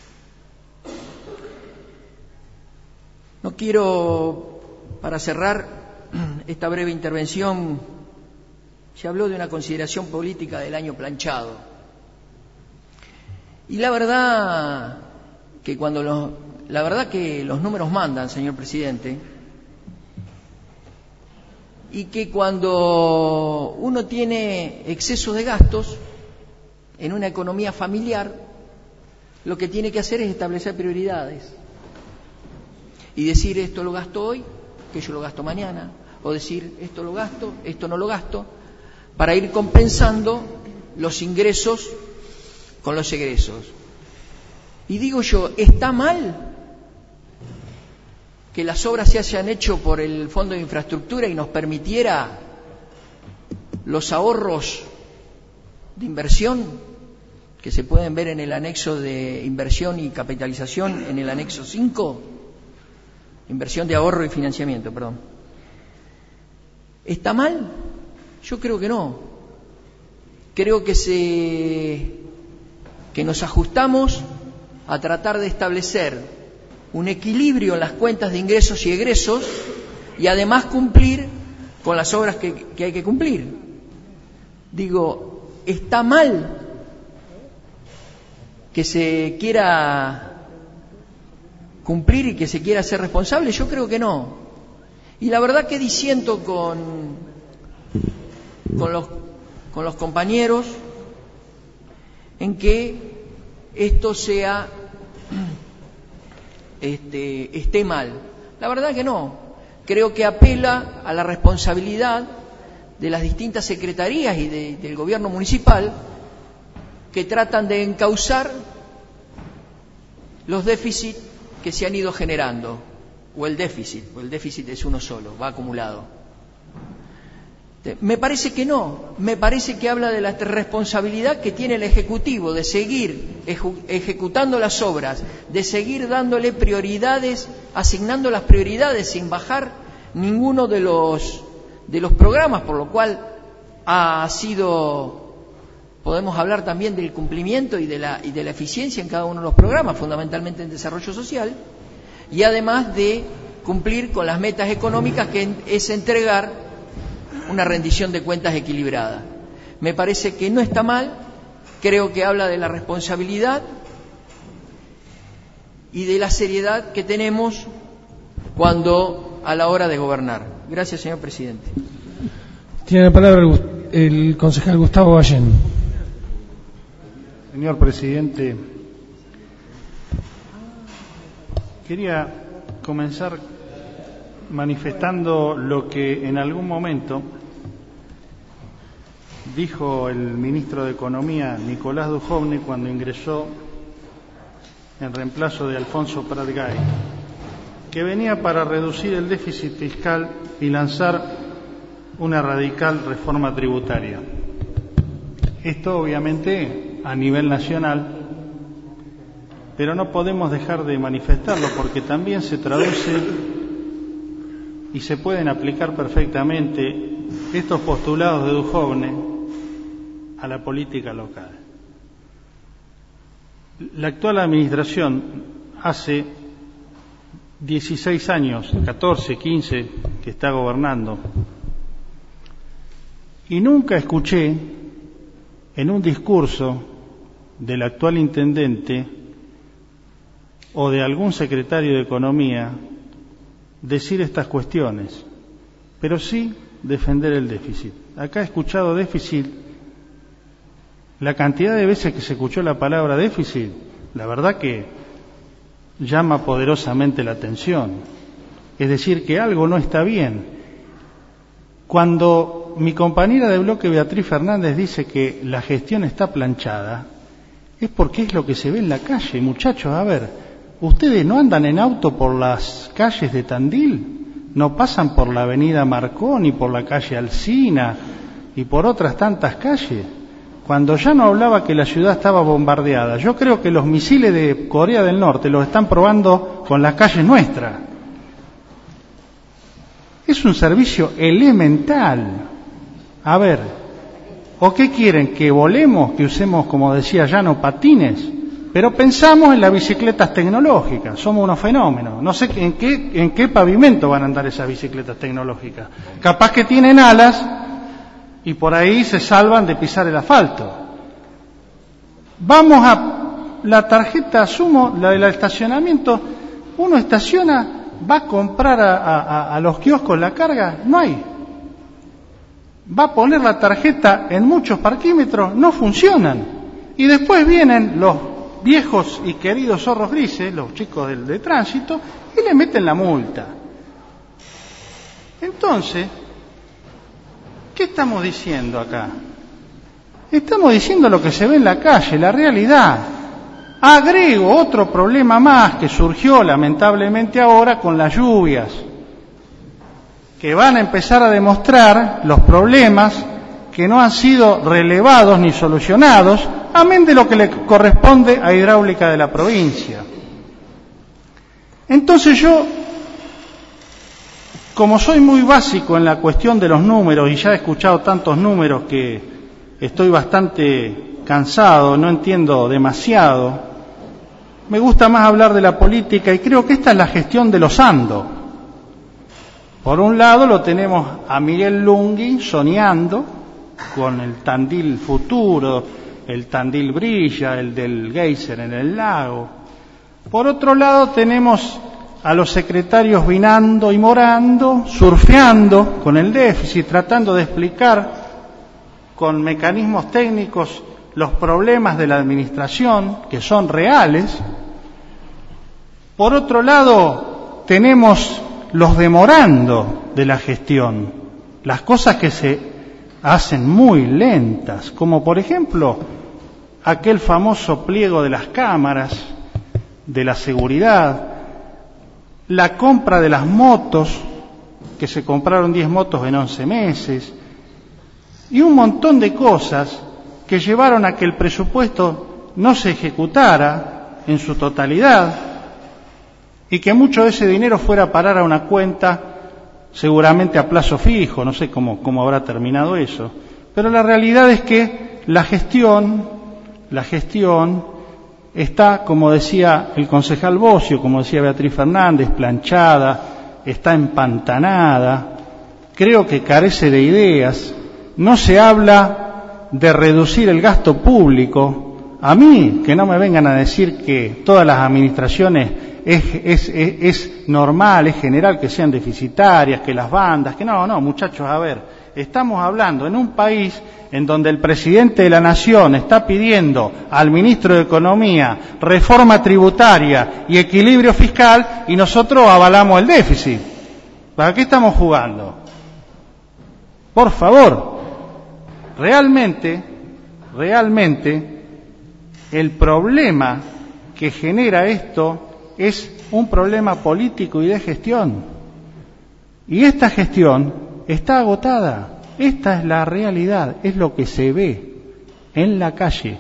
No quiero, para cerrar esta breve intervención, se habló de una consideración política del año planchado. Y la verdad que los números mandan, señor presidente, y que cuando uno tiene exceso de gastos en una economía familiar, lo que tiene que hacer es establecer prioridades y decir: esto lo gasto hoy, que yo lo gasto mañana, o decir: esto lo gasto, esto no lo gasto, para ir compensando los ingresos con los egresos. Y digo yo, ¿está mal que las obras se hayan hecho por el Fondo de Infraestructura y nos permitiera los ahorros de inversión que se pueden ver en el anexo de inversión y capitalización, en el anexo 5, inversión de ahorro y financiamiento, perdón? ¿Está mal? Yo creo que no. Creo que nos ajustamos a tratar de establecer un equilibrio en las cuentas de ingresos y egresos y además cumplir con las obras que hay que cumplir. Digo, ¿está mal que se quiera cumplir y que se quiera ser responsable? Yo creo que no. Y la verdad que disiento con los compañeros en que esto sea esté mal. La verdad que no. Creo que apela a la responsabilidad de las distintas secretarías y del gobierno municipal, que tratan de encauzar los déficits que se han ido generando. o el déficit es uno solo, va acumulado. Me parece que no, me parece que habla de la responsabilidad que tiene el Ejecutivo de seguir ejecutando las obras, de seguir dándole prioridades, asignando las prioridades sin bajar ninguno de los programas, por lo cual podemos hablar también del cumplimiento y de la eficiencia en cada uno de los programas, fundamentalmente en desarrollo social, y además de cumplir con las metas económicas, que es entregar una rendición de cuentas equilibrada. Me parece que no está mal, creo que habla de la responsabilidad y de la seriedad que tenemos a la hora de gobernar. Gracias, señor presidente. Tiene la palabra el concejal Gustavo Ballén. Señor presidente, quería comenzar manifestando lo que en algún momento dijo el ministro de Economía, Nicolás Dujovne, cuando ingresó en reemplazo de Alfonso Prat-Gay, que venía para reducir el déficit fiscal y lanzar una radical reforma tributaria. Esto obviamente a nivel nacional, pero no podemos dejar de manifestarlo porque también se traduce y se pueden aplicar perfectamente estos postulados de Dujovne a la política local. La actual administración hace 16 años, 14, 15 que está gobernando, y nunca escuché en un discurso del actual intendente o de algún secretario de Economía decir estas cuestiones, pero sí defender el déficit. Acá he escuchado déficit, la cantidad de veces que se escuchó la palabra déficit, la verdad que llama poderosamente la atención. Es decir, que algo no está bien. Cuando mi compañera de bloque, Beatriz Fernández, dice que la gestión está planchada, es porque es lo que se ve en la calle. Muchachos, a ver, ¿ustedes no andan en auto por las calles de Tandil? ¿No pasan por la avenida Marconi, por la calle Alsina y por otras tantas calles? Cuando ya no hablaba que la ciudad estaba bombardeada, yo creo que los misiles de Corea del Norte los están probando con las calles nuestras. Es un servicio elemental. A ver, ¿o qué quieren? ¿Que volemos? ¿Que usemos, como decía Llano, patines? Pero pensamos en las bicicletas tecnológicas, somos unos fenómenos. No sé en qué pavimento van a andar esas bicicletas tecnológicas. Capaz que tienen alas y por ahí se salvan de pisar el asfalto. Vamos a la tarjeta Sumo, la del estacionamiento. Uno estaciona, va a comprar a los kioscos la carga, no hay. Va a poner la tarjeta en muchos parquímetros, no funcionan. Y después vienen los viejos y queridos zorros grises, los chicos de tránsito, y le meten la multa. Entonces, ¿qué estamos diciendo acá? Estamos diciendo lo que se ve en la calle, la realidad. Agrego otro problema más que surgió lamentablemente ahora con las lluvias, que van a empezar a demostrar los problemas que no han sido relevados ni solucionados, amén de lo que le corresponde a Hidráulica de la provincia. Entonces yo, como soy muy básico en la cuestión de los números, y ya he escuchado tantos números que estoy bastante cansado, no entiendo demasiado, me gusta más hablar de la política y creo que esta es la gestión de los Ando. Por un lado lo tenemos a Miguel Lungui soñando con el Tandil futuro, el Tandil brilla, el del geyser en el lago. Por otro lado tenemos a los secretarios Vinando y Morando surfeando con el déficit, tratando de explicar con mecanismos técnicos los problemas de la administración, que son reales. Por otro lado tenemos los demorando de la gestión, las cosas que se hacen muy lentas, como por ejemplo aquel famoso pliego de las cámaras, de la seguridad, la compra de las motos, que se compraron 10 motos en 11 meses, y un montón de cosas que llevaron a que el presupuesto no se ejecutara en su totalidad y que mucho de ese dinero fuera a parar a una cuenta seguramente a plazo fijo, no sé cómo habrá terminado eso, pero la realidad es que la gestión está, como decía el concejal Bossio, como decía Beatriz Fernández, planchada, está empantanada, creo que carece de ideas, no se habla de reducir el gasto público. A mí, que no me vengan a decir que todas las administraciones es normal, es general que sean deficitarias, que las bandas, que no, muchachos, a ver, estamos hablando en un país en donde el presidente de la Nación está pidiendo al ministro de Economía reforma tributaria y equilibrio fiscal y nosotros avalamos el déficit. ¿Para qué estamos jugando? Por favor, realmente, el problema que genera esto es un problema político y de gestión. Y esta gestión está agotada. Esta es la realidad, es lo que se ve en la calle.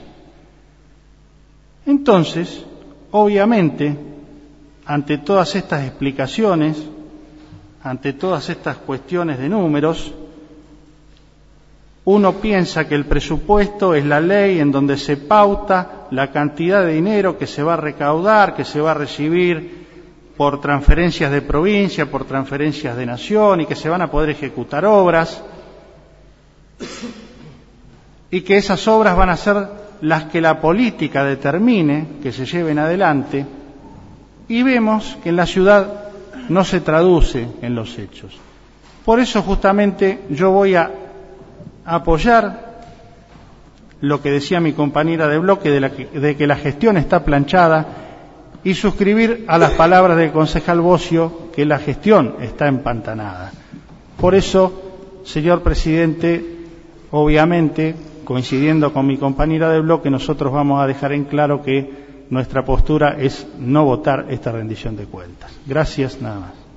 Entonces, obviamente, ante todas estas explicaciones, ante todas estas cuestiones de números, uno piensa que el presupuesto es la ley en donde se pauta la cantidad de dinero que se va a recaudar, que se va a recibir por transferencias de provincia, por transferencias de nación, y que se van a poder ejecutar obras, y que esas obras van a ser las que la política determine que se lleven adelante, y vemos que en la ciudad no se traduce en los hechos. Por eso justamente yo voy a apoyar lo que decía mi compañera de bloque de que la gestión está planchada y suscribir a las palabras del concejal Bossio que la gestión está empantanada. Por eso, señor presidente, obviamente, coincidiendo con mi compañera de bloque, nosotros vamos a dejar en claro que nuestra postura es no votar esta rendición de cuentas. Gracias, nada más.